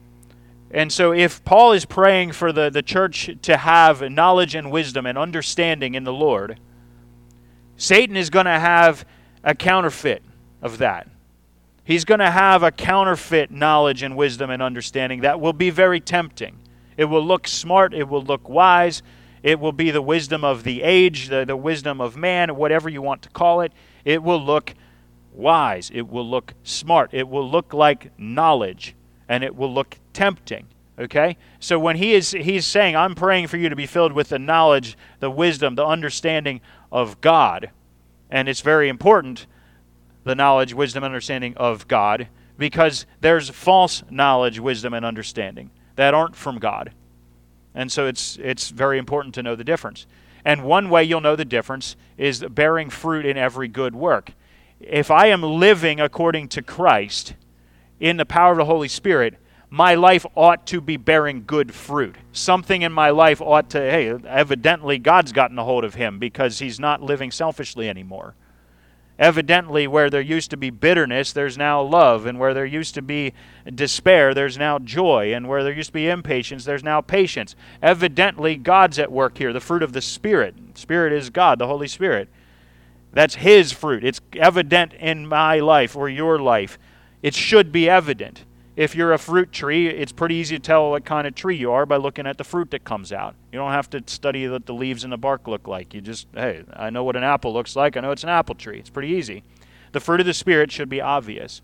And so if Paul is praying for the, the church to have knowledge and wisdom and understanding in the Lord, Satan is going to have a counterfeit of that. He's going to have a counterfeit knowledge and wisdom and understanding that will be very tempting. It will look smart. It will look wise. It will be the wisdom of the age, the, the wisdom of man, whatever you want to call it. It will look wise. It will look smart. It will look like knowledge, and it will look tempting. Okay? So when he is he's saying, I'm praying for you to be filled with the knowledge, the wisdom, the understanding of God. And it's very important, the knowledge, wisdom, understanding of God, because there's false knowledge, wisdom, and understanding that aren't from God. And so it's it's very important to know the difference. And one way you'll know the difference is bearing fruit in every good work. If I am living according to Christ in the power of the Holy Spirit, my life ought to be bearing good fruit. Something in my life ought to, hey, evidently God's gotten a hold of him because he's not living selfishly anymore. Evidently, where there used to be bitterness, there's now love. And where there used to be despair, there's now joy. And where there used to be impatience, there's now patience. Evidently, God's at work here, the fruit of the Spirit. Spirit is God, the Holy Spirit. That's His fruit. It's evident in my life or your life. It should be evident. If you're a fruit tree, it's pretty easy to tell what kind of tree you are by looking at the fruit that comes out. You don't have to study what the leaves and the bark look like. You just, hey, I know what an apple looks like. I know it's an apple tree. It's pretty easy. The fruit of the Spirit should be obvious.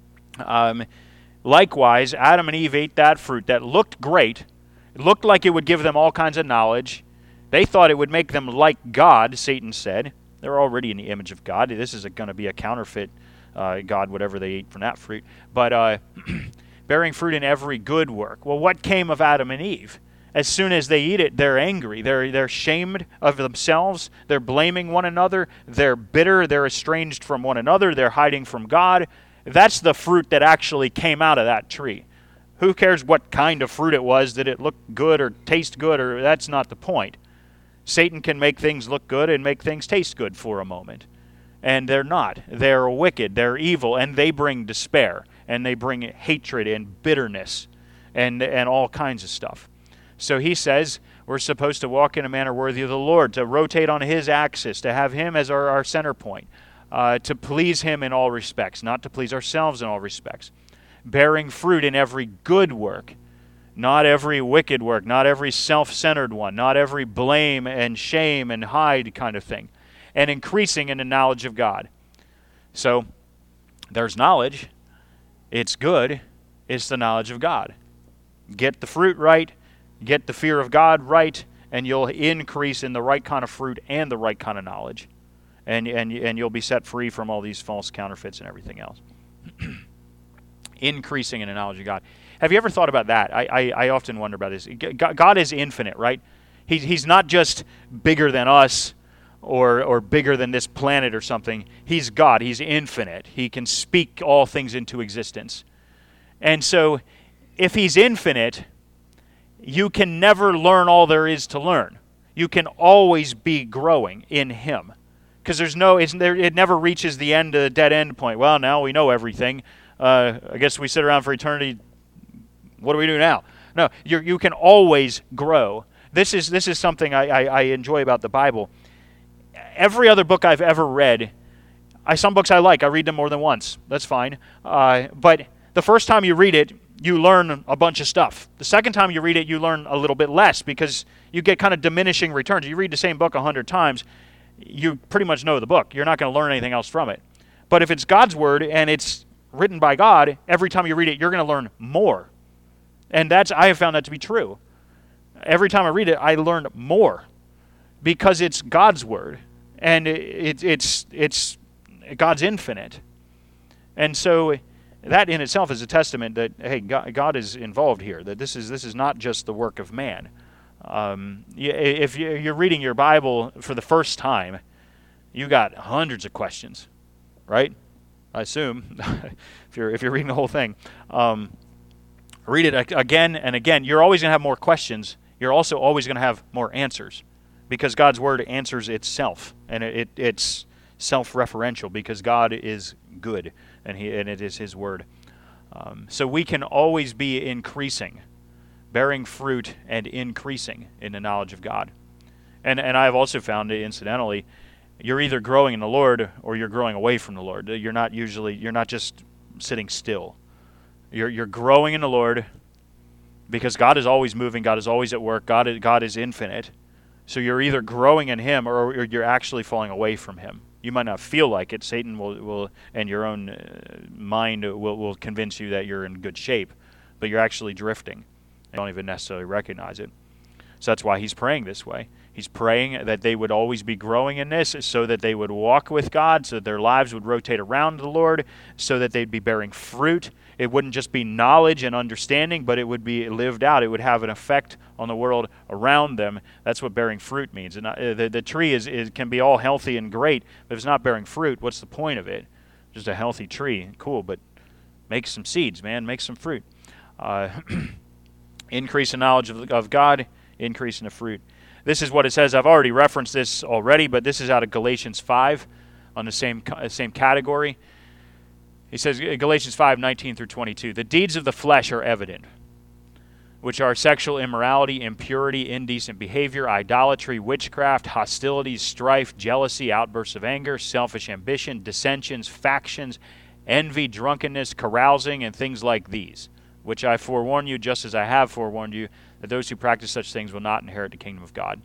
Um, likewise, Adam and Eve ate that fruit that looked great. It looked like it would give them all kinds of knowledge. They thought it would make them like God, Satan said. They're already in the image of God. This is going to be a counterfeit Uh, God, whatever they ate from that fruit. But uh, bearing fruit in every good work. Well, what came of Adam and Eve? As soon as they eat it, they're angry. They're, they're shamed of themselves. They're blaming one another. They're bitter. They're estranged from one another. They're hiding from God. That's the fruit that actually came out of that tree. Who cares what kind of fruit it was? Did it look good or taste good? Or that's not the point. Satan can make things look good and make things taste good for a moment. And they're not. They're wicked. They're evil. And they bring despair. And they bring hatred and bitterness and, and all kinds of stuff. So he says, We're supposed to walk in a manner worthy of the Lord, to rotate on His axis, to have Him as our, our center point, uh, to please Him in all respects, not to please ourselves in all respects. Bearing fruit in every good work, not every wicked work, not every self-centered one, not every blame and shame and hide kind of thing, and increasing in the knowledge of God. So there's knowledge. It's good. It's the knowledge of God. Get the fruit right, get the fear of God right, and you'll increase in the right kind of fruit and the right kind of knowledge. And, and, and you'll be set free from all these false counterfeits and everything else. Increasing in the knowledge of God. Have you ever thought about that? I, I, I often wonder about this. God is infinite, right? He, he's not just bigger than us or or bigger than this planet or something. He's God. He's infinite. He can speak all things into existence. And so if He's infinite, you can never learn all there is to learn. You can always be growing in Him. Because there's no, it's, there, it never reaches the end, the dead end point. Well, now we know everything. Uh, I guess we sit around for eternity. What do we do now? No, you you can always grow. This is this is something I, I, I enjoy about the Bible. Every other book I've ever read, I some books I like. I read them more than once. That's fine. Uh, but the first time you read it, you learn a bunch of stuff. The second time you read it, you learn a little bit less because you get kind of diminishing returns. You read the same book a hundred times, you pretty much know the book. You're not going to learn anything else from it. But if it's God's Word and it's written by God, every time you read it, you're going to learn more. And that's I have found that to be true. Every time I read it, I learn more because it's God's Word. And it, it, it's it's God's infinite. And so that in itself is a testament that, hey, God, God is involved here, that this is this is not just the work of man. Um, if you're reading your Bible for the first time, you got hundreds of questions, right? I assume, if you're if you're reading the whole thing. Um, read it again and again. You're always going to have more questions. You're also always going to have more answers because God's Word answers itself, and it, it it's self-referential because God is good, and he and it is His Word. Um, so we can always be increasing, bearing fruit and increasing in the knowledge of God. And and I've also found, incidentally, you're either growing in the Lord or you're growing away from the Lord. You're not usually, you're not just sitting still. You're you're growing in the Lord because God is always moving. God is always at work. God is, God is infinite. So you're either growing in Him or, or you're actually falling away from Him. You might not feel like it. Satan will, will and your own uh, mind will, will convince you that you're in good shape, but you're actually drifting. You don't even necessarily recognize it. So that's why he's praying this way. He's praying that they would always be growing in this so that they would walk with God, so that their lives would rotate around the Lord, so that they'd be bearing fruit. It wouldn't just be knowledge and understanding, but it would be lived out. It would have an effect on the world around them. That's what bearing fruit means. And uh, the, the tree is, is can be all healthy and great, but if it's not bearing fruit, what's the point of it? Just a healthy tree. Cool, but make some seeds, man. Make some fruit. Uh, increase in knowledge of, of God, increase in the fruit. This is what it says. I've already referenced this already, but this is out of Galatians five on the same same category. He says, Galatians five, nineteen through twenty-two, the deeds of the flesh are evident, which are sexual immorality, impurity, indecent behavior, idolatry, witchcraft, hostilities, strife, jealousy, outbursts of anger, selfish ambition, dissensions, factions, envy, drunkenness, carousing, and things like these, which I forewarn you, just as I have forewarned you, that those who practice such things will not inherit the kingdom of God.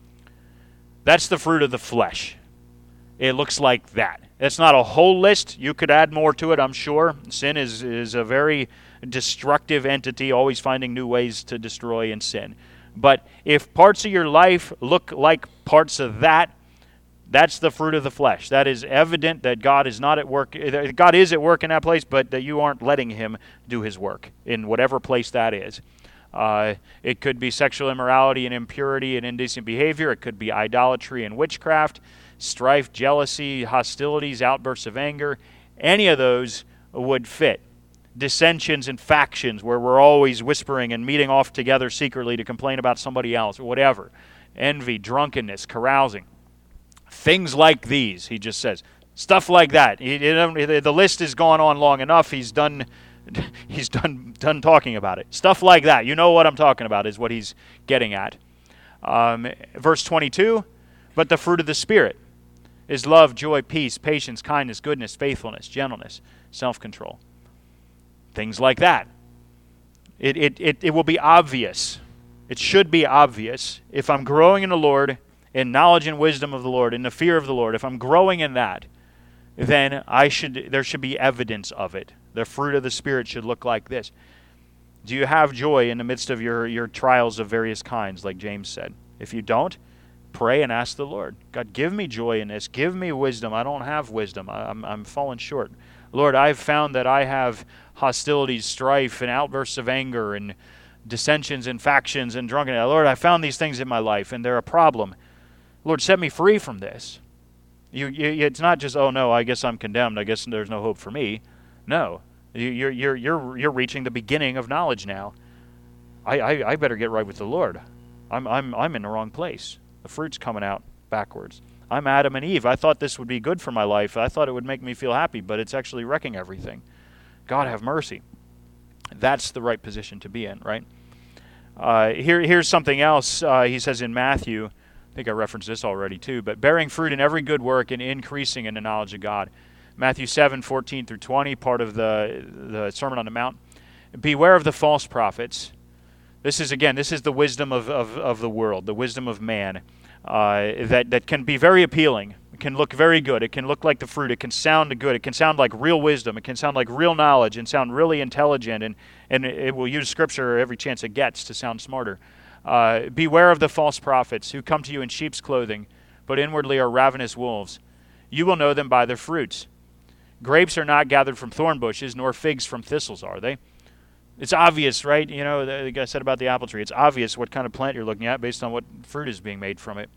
That's the fruit of the flesh. It looks like that. It's not a whole list. You could add more to it, I'm sure. Sin is, is a very destructive entity, always finding new ways to destroy and sin. But if parts of your life look like parts of that, that's the fruit of the flesh. That is evident that God is not at work. God is at work in that place, but that you aren't letting Him do His work in whatever place that is. Uh, it could be sexual immorality and impurity and indecent behavior. It could be idolatry and witchcraft, strife, jealousy, hostilities, outbursts of anger. Any of those would fit. Dissensions and factions where we're always whispering and meeting off together secretly to complain about somebody else or whatever. Envy, drunkenness, carousing. Things like these, he just says. Stuff like that. He, he, the list has gone on long enough. He's done he's done done talking about it. Stuff like that. You know what I'm talking about is what he's getting at. Um, verse twenty-two, but the fruit of the Spirit is love, joy, peace, patience, kindness, goodness, faithfulness, gentleness, self-control. Things like that. It, it, it, it will be obvious. It should be obvious. If I'm growing in the Lord, in knowledge and wisdom of the Lord, in the fear of the Lord, if I'm growing in that, then I should there should be evidence of it. The fruit of the Spirit should look like this. Do you have joy in the midst of your, your trials of various kinds, like James said? If you don't, pray and ask the Lord. God, give me joy in this. Give me wisdom. I don't have wisdom. I, I'm, I'm falling short. Lord, I've found that I have hostilities, strife, and outbursts of anger, and dissensions and factions and drunkenness. Lord, I found these things in my life, and they're a problem. Lord, set me free from this. You, you, it's not just, oh no, I guess I'm condemned. I guess there's no hope for me. No, you, you're you're you're you're reaching the beginning of knowledge now. I, I, I better get right with the Lord. I'm I'm I'm in the wrong place. The fruit's coming out backwards. I'm Adam and Eve. I thought this would be good for my life. I thought it would make me feel happy, but it's actually wrecking everything. God have mercy. That's the right position to be in, right? Uh, here here's something else. Uh, he says in Matthew. I think I referenced this already too, but bearing fruit in every good work and increasing in the knowledge of God. Matthew seven, fourteen through twenty, part of the, the Sermon on the Mount. Beware of the false prophets. This is, again, this is the wisdom of, of, of the world, the wisdom of man, uh, that, that can be very appealing. It can look very good. It can look like the fruit. It can sound good. It can sound like real wisdom. It can sound like real knowledge and sound really intelligent, and, and it will use Scripture every chance it gets to sound smarter. Uh, beware of the false prophets who come to you in sheep's clothing, but inwardly are ravenous wolves. You will know them by their fruits. Grapes are not gathered from thorn bushes, nor figs from thistles, are they? It's obvious, right? You know, the guy said about the apple tree. It's obvious what kind of plant you're looking at based on what fruit is being made from it.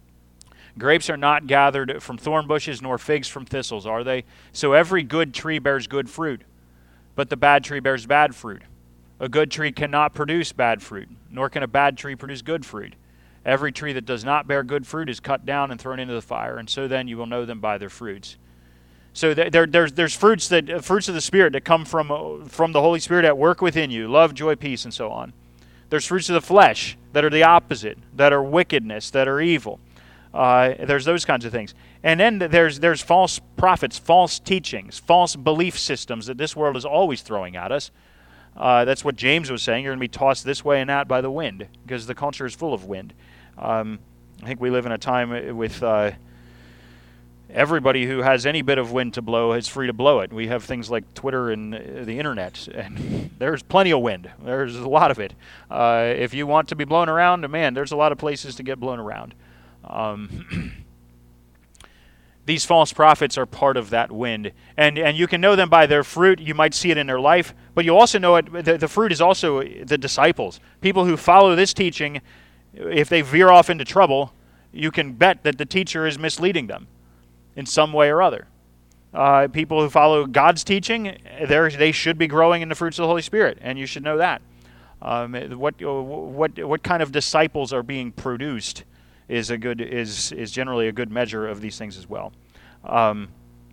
Grapes are not gathered from thorn bushes, nor figs from thistles, are they? So every good tree bears good fruit, but the bad tree bears bad fruit. A good tree cannot produce bad fruit, nor can a bad tree produce good fruit. Every tree that does not bear good fruit is cut down and thrown into the fire, and so then you will know them by their fruits. So there, there's there's fruits that uh, fruits of the Spirit that come from uh, from the Holy Spirit at work within you: love, joy, peace, and so on. There's fruits of the flesh that are the opposite, that are wickedness, that are evil. Uh, there's those kinds of things. And then there's there's false prophets, false teachings, false belief systems that this world is always throwing at us. Uh, that's what James was saying. You're going to be tossed this way and that by the wind, because the culture is full of wind. Um, I think we live in a time with uh, everybody who has any bit of wind to blow is free to blow it. We have things like Twitter and the internet, and there's plenty of wind. There's a lot of it. Uh, if you want to be blown around, man, there's a lot of places to get blown around. Um, These false prophets are part of that wind, and and you can know them by their fruit. You might see it in their life, but you also know it. The, the fruit is also the disciples, people who follow this teaching. If they veer off into trouble, you can bet that the teacher is misleading them in some way or other. Uh, people who follow God's teaching, they should be growing in the fruits of the Holy Spirit, and you should know that. Um, what what what kind of disciples are being produced is a good is is generally a good measure of these things as well. Um,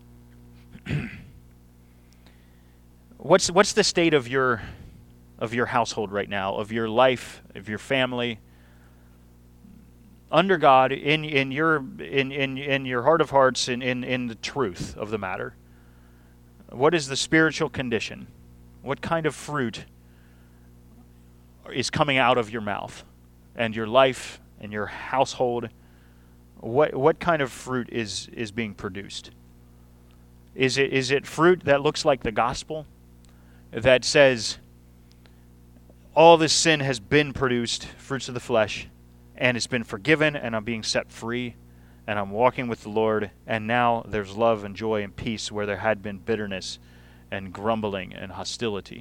what's what's the state of your of your household right now, of your life, of your family? Under God, in in your in in, in your heart of hearts, in, in in the truth of the matter, what is the spiritual condition? What kind of fruit is coming out of your mouth and your life and your household? What what kind of fruit is is being produced? Is it is it fruit that looks like the gospel, that says all this sin has been produced, fruits of the flesh, and it's been forgiven, and I'm being set free, and I'm walking with the Lord, and now there's love and joy and peace where there had been bitterness and grumbling and hostility?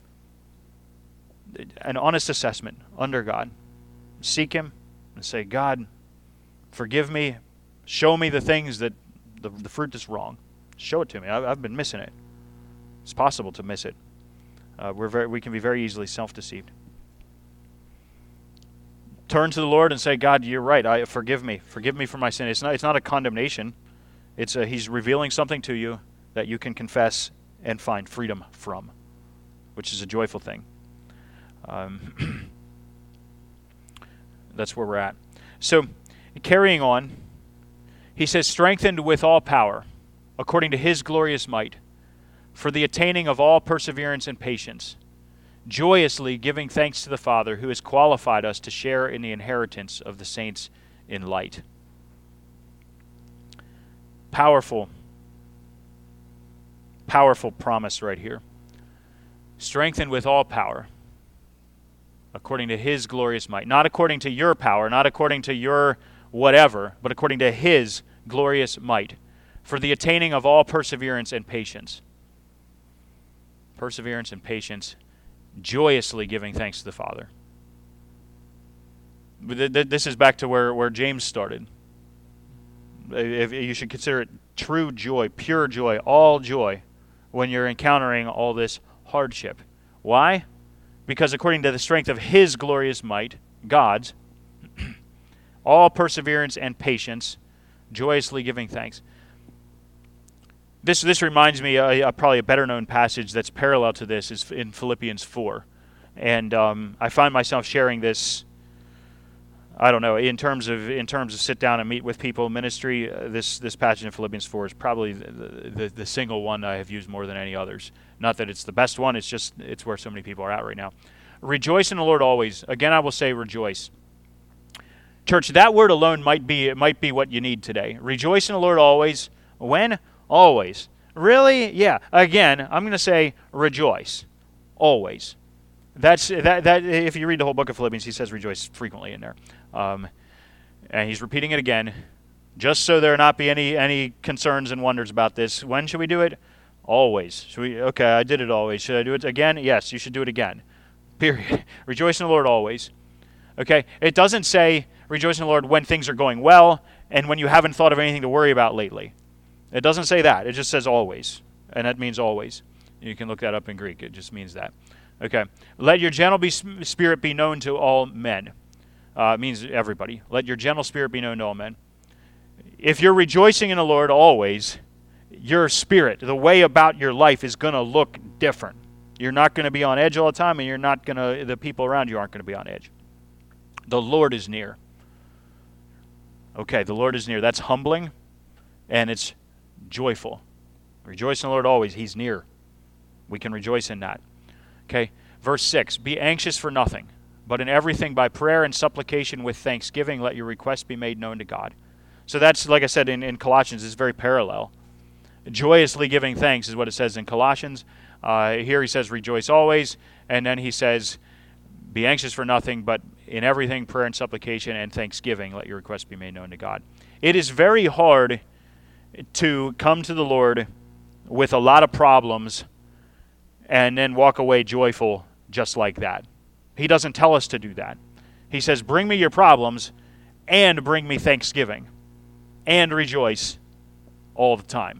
An honest assessment under God. Seek Him and say, God, forgive me. Show me the things that, the, the fruit that's wrong. Show it to me. I've, I've been missing it. It's possible to miss it. Uh, we're very, we can be very easily self-deceived. Turn to the Lord and say, God, you're right. I forgive me. Forgive me for my sin. It's not, it's not a condemnation. It's a, He's revealing something to you that you can confess and find freedom from, which is a joyful thing. Um, That's where we're at. So, carrying on, he says, strengthened with all power, according to his glorious might, for the attaining of all perseverance and patience, joyously giving thanks to the Father who has qualified us to share in the inheritance of the saints in light. Powerful, powerful promise right here. Strengthened with all power, according to his glorious might. Not according to your power, not according to your whatever, but according to his glorious might, for the attaining of all perseverance and patience. Perseverance and patience, joyously giving thanks to the Father. This is back to where, where James started. If you should consider it true joy, pure joy, all joy, when you're encountering all this hardship. Why? Because according to the strength of his glorious might, God's, all perseverance and patience, joyously giving thanks. This this reminds me, uh, probably a better-known passage that's parallel to this is in Philippians four. And um, I find myself sharing this, I don't know, in terms of in terms of sit down and meet with people ministry, uh, this this passage in Philippians four is probably the, the, the single one I have used more than any others. Not that it's the best one, it's just it's where so many people are at right now. Rejoice in the Lord always. Again, I will say rejoice. Church, that word alone might be it might be what you need today. Rejoice in the Lord always. When? Always. Really? Yeah. Again, I'm going to say rejoice. Always. That's that. That if you read the whole book of Philippians, he says rejoice frequently in there, um, and he's repeating it again, just so there not be any any concerns and wonders about this. When should we do it? Always. Should we? Okay, I did it always. Should I do it again? Yes, you should do it again. Period. Rejoice in the Lord always. Okay. It doesn't say rejoice in the Lord when things are going well and when you haven't thought of anything to worry about lately. It doesn't say that. It just says always, and that means always. You can look that up in Greek. It just means that. Okay. Let your gentle be, spirit be known to all men. Uh, it means everybody. Let your gentle spirit be known to all men. If you're rejoicing in the Lord always, your spirit, the way about your life is going to look different. You're not going to be on edge all the time, and you're not going to, the people around you aren't going to be on edge. The Lord is near. Okay, the Lord is near. That's humbling, and it's joyful. Rejoice in the Lord always. He's near. We can rejoice in that. Okay, verse six, be anxious for nothing, but in everything by prayer and supplication with thanksgiving, let your requests be made known to God. So that's, like I said, in, in Colossians, it's very parallel. Joyously giving thanks is what it says in Colossians. Uh, here he says rejoice always, and then he says be anxious for nothing, but in everything prayer and supplication and thanksgiving, let your requests be made known to God. It is very hard to come to the Lord with a lot of problems and then walk away joyful just like that. He doesn't tell us to do that. He says, bring me your problems and bring me thanksgiving and rejoice all the time.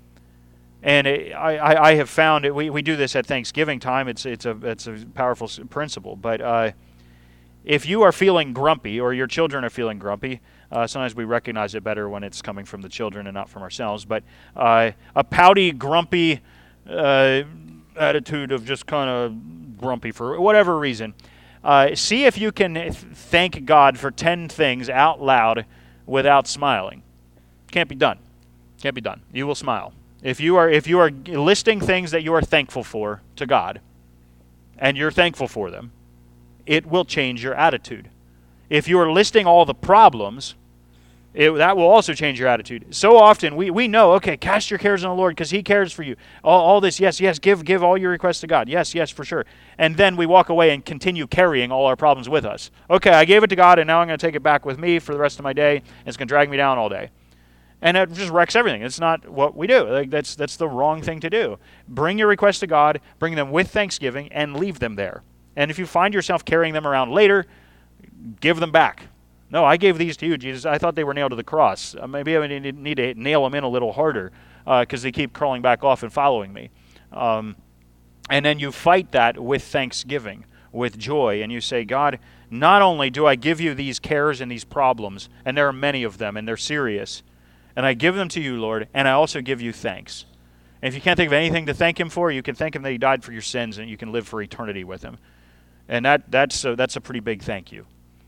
And it, I, I have found it, we, we do this at Thanksgiving time. It's it's a it's a powerful principle. But uh, if you are feeling grumpy or your children are feeling grumpy, uh, sometimes we recognize it better when it's coming from the children and not from ourselves. But uh, a pouty, grumpy uh, attitude of just kind of grumpy for whatever reason, uh, see if you can thank God for ten things out loud without smiling. Can't be done. Can't be done. You will smile. If you are if you are listing things that you are thankful for to God, and you're thankful for them, it will change your attitude. If you are listing all the problems, it, that will also change your attitude. So often we, we know, okay, cast your cares on the Lord because He cares for you. All, all this, yes, yes, give give all your requests to God. Yes, yes, for sure. And then we walk away and continue carrying all our problems with us. Okay, I gave it to God, and now I'm going to take it back with me for the rest of my day, and it's going to drag me down all day. And it just wrecks everything. It's not what we do. Like that's that's the wrong thing to do. Bring your requests to God, bring them with thanksgiving, and leave them there. And if you find yourself carrying them around later, give them back. No, I gave these to you, Jesus. I thought they were nailed to the cross. Uh, maybe I need to nail them in a little harder because uh, they keep crawling back off and following me. Um, and then you fight that with thanksgiving, with joy, and you say, God, not only do I give you these cares and these problems, and there are many of them, and they're serious, and I give them to you, Lord, and I also give you thanks. And if you can't think of anything to thank Him for, you can thank Him that He died for your sins and you can live for eternity with Him. And that that's a, that's a pretty big thank you.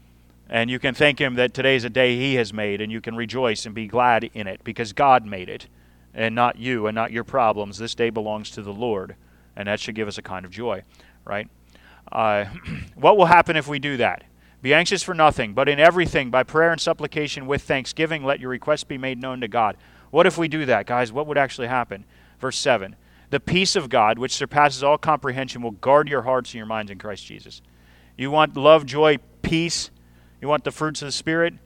And you can thank him that today is a day he has made, and you can rejoice and be glad in it because God made it and not you and not your problems. This day belongs to the Lord, and that should give us a kind of joy, right? Uh, what will happen if we do that? Be anxious for nothing, but in everything, by prayer and supplication with thanksgiving, let your requests be made known to God. What if we do that, guys? What would actually happen? Verse seven, the peace of God, which surpasses all comprehension, will guard your hearts and your minds in Christ Jesus. You want love, joy, peace? You want the fruits of the Spirit?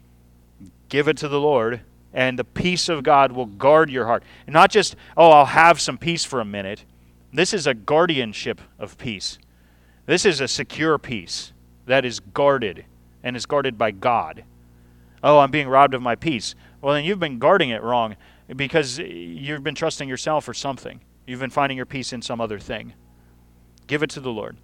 Give it to the Lord, and the peace of God will guard your heart. And not just, oh, I'll have some peace for a minute. This is a guardianship of peace. This is a secure peace that is guarded, and is guarded by God. Oh, I'm being robbed of my peace. Well, then you've been guarding it wrong because you've been trusting yourself or something. You've been finding your peace in some other thing. Give it to the Lord.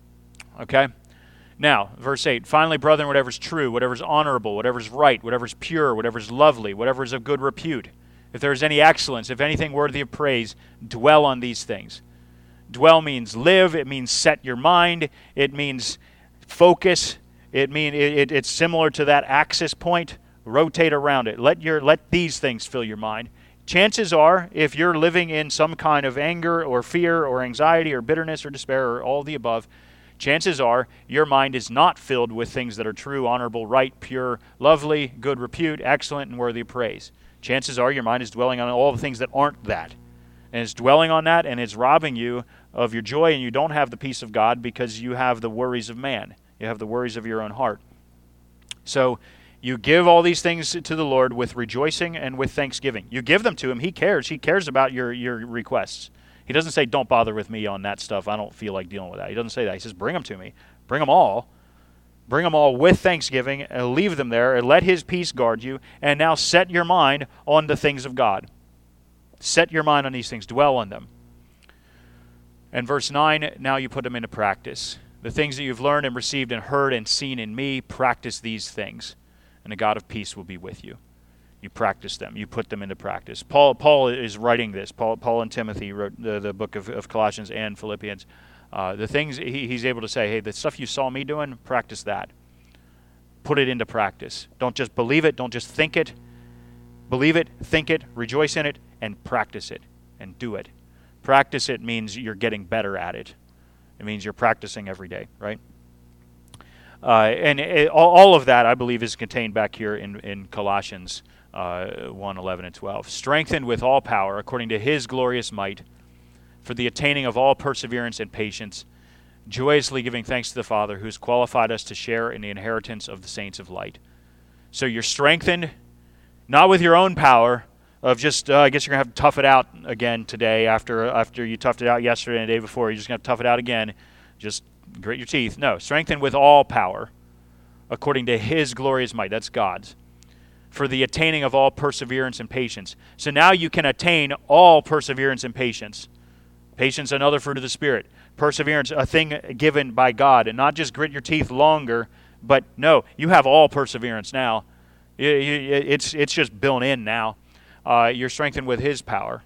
Okay? Now, verse eight, finally, brethren, whatever is true, whatever is honorable, whatever is right, whatever is pure, whatever is lovely, whatever is of good repute, if there is any excellence, if anything worthy of praise, dwell on these things. Dwell means live. It means set your mind. It means focus. It mean it, it, it's similar to that axis point. Rotate around it. Let your let these things fill your mind. Chances are, if you're living in some kind of anger or fear or anxiety or bitterness or despair or all the above, chances are your mind is not filled with things that are true, honorable, right, pure, lovely, good repute, excellent, and worthy of praise. Chances are your mind is dwelling on all the things that aren't that. And it's dwelling on that, and it's robbing you of your joy, and you don't have the peace of God because you have the worries of man. You have the worries of your own heart. So you give all these things to the Lord with rejoicing and with thanksgiving. You give them to him. He cares. He cares about your, your requests. He doesn't say, don't bother with me on that stuff. I don't feel like dealing with that. He doesn't say that. He says, bring them to me. Bring them all. Bring them all with thanksgiving, and leave them there, and let his peace guard you, and now set your mind on the things of God. Set your mind on these things. Dwell on them. And verse nine, now you put them into practice. The things that you've learned and received and heard and seen in me, practice these things, and the God of peace will be with you. You practice them. You put them into practice. Paul Paul is writing this. Paul Paul and Timothy wrote the, the book of, of Colossians and Philippians. Uh, the things he, he's able to say, hey, the stuff you saw me doing, practice that. Put it into practice. Don't just believe it. Don't just think it. Believe it, think it, rejoice in it, and practice it, and do it. Practice it means you're getting better at it. It means you're practicing every day, right? Uh, and it, all, all of that, I believe, is contained back here in, in Colossians uh, one, eleven, and twelve. Strengthened with all power, according to his glorious might, for the attaining of all perseverance and patience, joyously giving thanks to the Father, who has qualified us to share in the inheritance of the saints of light. So you're strengthened, not with your own power of just, uh, I guess you're going to have to tough it out again today after after you toughed it out yesterday and the day before. You're just going to tough it out again. Just grit your teeth. No, strengthened with all power, according to his glorious might. That's God's. For the attaining of all perseverance and patience. So now you can attain all perseverance and patience. Patience, another fruit of the Spirit. Perseverance, a thing given by God. And not just grit your teeth longer, but no, you have all perseverance now. It's, it's just built in now. Uh, you're strengthened with his power.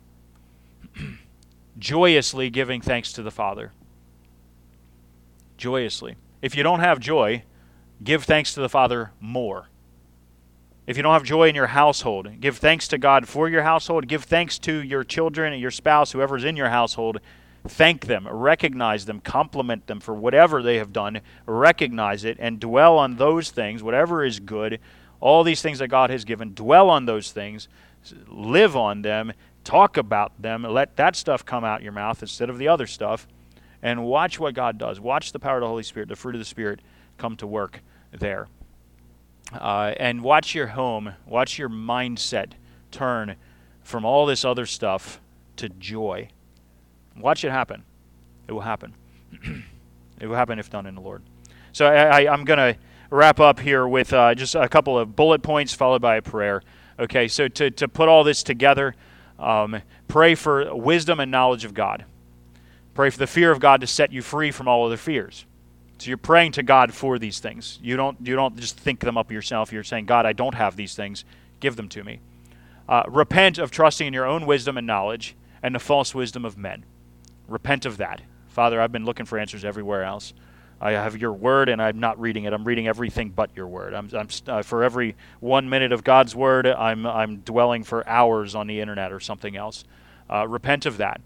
Joyously giving thanks to the Father. Joyously. If you don't have joy, give thanks to the Father more. If you don't have joy in your household, give thanks to God for your household. Give thanks to your children and your spouse, whoever's in your household. Thank them, recognize them, compliment them for whatever they have done. Recognize it and dwell on those things, whatever is good. All these things that God has given, dwell on those things. Live on them. Talk about them. Let that stuff come out your mouth instead of the other stuff. And watch what God does. Watch the power of the Holy Spirit, the fruit of the Spirit, come to work there. Uh, and watch your home, watch your mindset turn from all this other stuff to joy. Watch it happen. It will happen. It will happen if done in the Lord. So I, I, I'm going to wrap up here with uh, just a couple of bullet points followed by a prayer. Okay, so to, to put all this together, um, pray for wisdom and knowledge of God. Pray for the fear of God to set you free from all other fears. So you're praying to God for these things. You don't you don't just think them up yourself. You're saying, God, I don't have these things. Give them to me. Uh, repent of trusting in your own wisdom and knowledge and the false wisdom of men. Repent of that. Father, I've been looking for answers everywhere else. I have your word, and I'm not reading it. I'm reading everything but your word. I'm, I'm uh, for every one minute of God's word, I'm I'm dwelling for hours on the internet or something else. Uh, repent of that.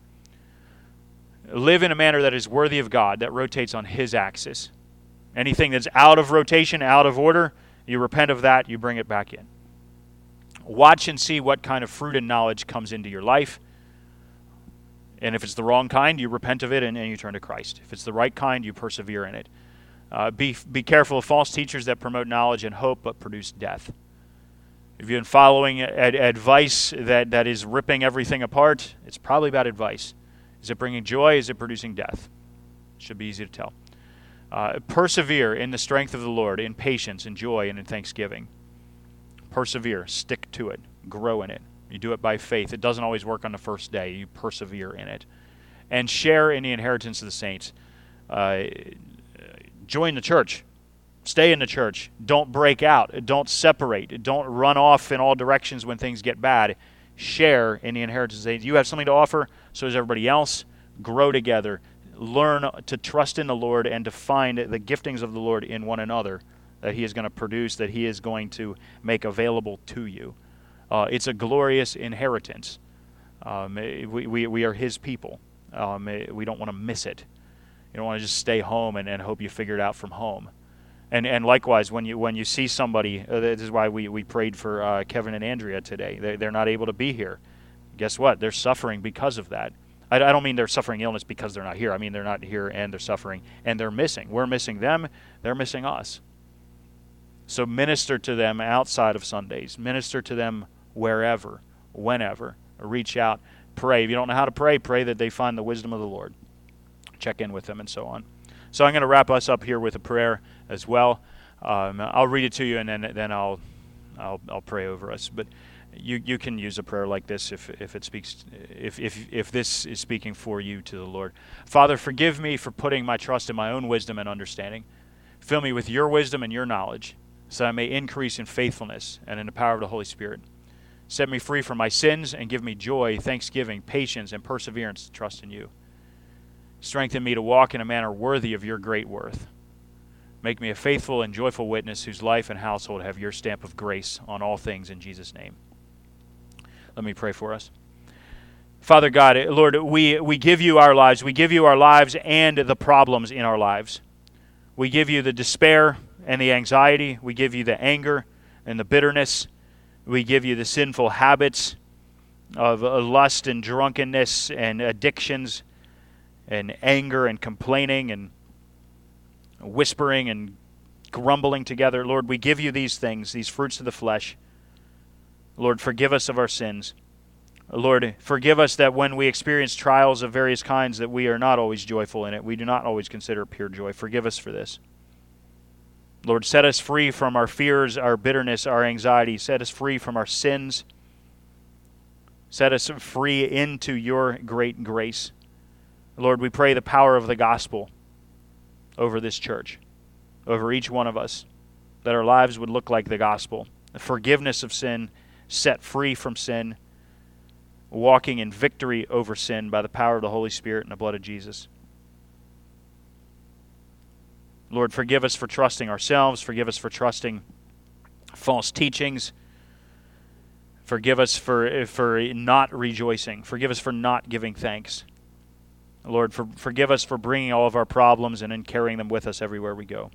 Live in a manner that is worthy of God, that rotates on His axis. Anything that's out of rotation, out of order, you repent of that, you bring it back in. Watch and see what kind of fruit and knowledge comes into your life. And if it's the wrong kind, you repent of it and, and you turn to Christ. If it's the right kind, you persevere in it. Uh, be be careful of false teachers that promote knowledge and hope but produce death. If you've been following ad- advice that, that is ripping everything apart, it's probably bad advice. Is it bringing joy? Is it producing death? Should be easy to tell. Uh, persevere in the strength of the Lord, in patience, in joy, and in thanksgiving. Persevere. Stick to it. Grow in it. You do it by faith. It doesn't always work on the first day. You persevere in it. And share in the inheritance of the saints. Uh, join the church. Stay in the church. Don't break out. Don't separate. Don't run off in all directions when things get bad. Share in the inheritance of the saints. You have something to offer, so does everybody else. Grow together. Learn to trust in the Lord and to find the giftings of the Lord in one another that He is going to produce, that He is going to make available to you. Uh, it's a glorious inheritance. Um, we, we, we are His people. Um, we don't want to miss it. You don't want to just stay home and, and hope you figure it out from home. And and likewise, when you when you see somebody, uh, this is why we, we prayed for uh, Kevin and Andrea today. They, they're not able to be here. Guess what? They're suffering because of that. I, I don't mean they're suffering illness because they're not here. I mean they're not here and they're suffering and they're missing. We're missing them. They're missing us. So minister to them outside of Sundays. Minister to them wherever, whenever. Reach out. Pray. If you don't know how to pray, pray that they find the wisdom of the Lord. Check in with them and so on. So I'm going to wrap us up here with a prayer as well. Um, I'll read it to you and then then I'll I'll I'll pray over us. But you you can use a prayer like this if if it speaks if if if this is speaking for you to the Lord. Father, forgive me for putting my trust in my own wisdom and understanding. Fill me with your wisdom and your knowledge, so that I may increase in faithfulness and in the power of the Holy Spirit. Set me free from my sins and give me joy, thanksgiving, patience, and perseverance to trust in you. Strengthen me to walk in a manner worthy of your great worth. Make me a faithful and joyful witness whose life and household have your stamp of grace on all things in Jesus' name. Let me pray for us. Father God, Lord, we, we give you our lives. We give you our lives and the problems in our lives. We give you the despair and the anxiety. We give you the anger and the bitterness. We give you the sinful habits of uh, lust and drunkenness and addictions and anger and complaining and whispering and grumbling together. Lord, we give you these things, these fruits of the flesh. Lord, forgive us of our sins. Lord, forgive us that when we experience trials of various kinds that we are not always joyful in it. We do not always consider it pure joy. Forgive us for this. Lord, set us free from our fears, our bitterness, our anxiety. Set us free from our sins. Set us free into your great grace. Lord, we pray the power of the gospel over this church, over each one of us, that our lives would look like the gospel. The forgiveness of sin, set free from sin, walking in victory over sin by the power of the Holy Spirit and the blood of Jesus. Lord, forgive us for trusting ourselves. Forgive us for trusting false teachings. Forgive us for, for not rejoicing. Forgive us for not giving thanks. Lord, for, forgive us for bringing all of our problems and then carrying them with us everywhere we go.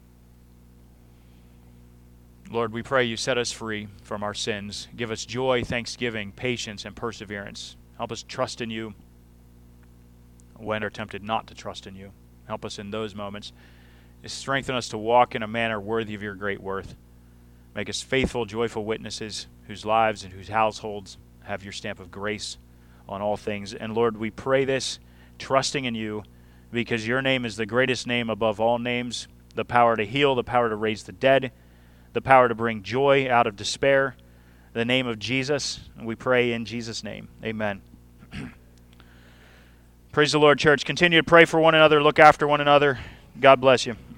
Lord, we pray you set us free from our sins. Give us joy, thanksgiving, patience, and perseverance. Help us trust in you when we're tempted not to trust in you. Help us in those moments. Strengthen us to walk in a manner worthy of your great worth. Make us faithful, joyful witnesses whose lives and whose households have your stamp of grace on all things. And Lord, we pray this trusting in you because your name is the greatest name above all names, the power to heal, the power to raise the dead, the power to bring joy out of despair, the name of Jesus. And we pray in Jesus' name. Amen. Praise the Lord, church. Continue to pray for one another, look after one another. God bless you.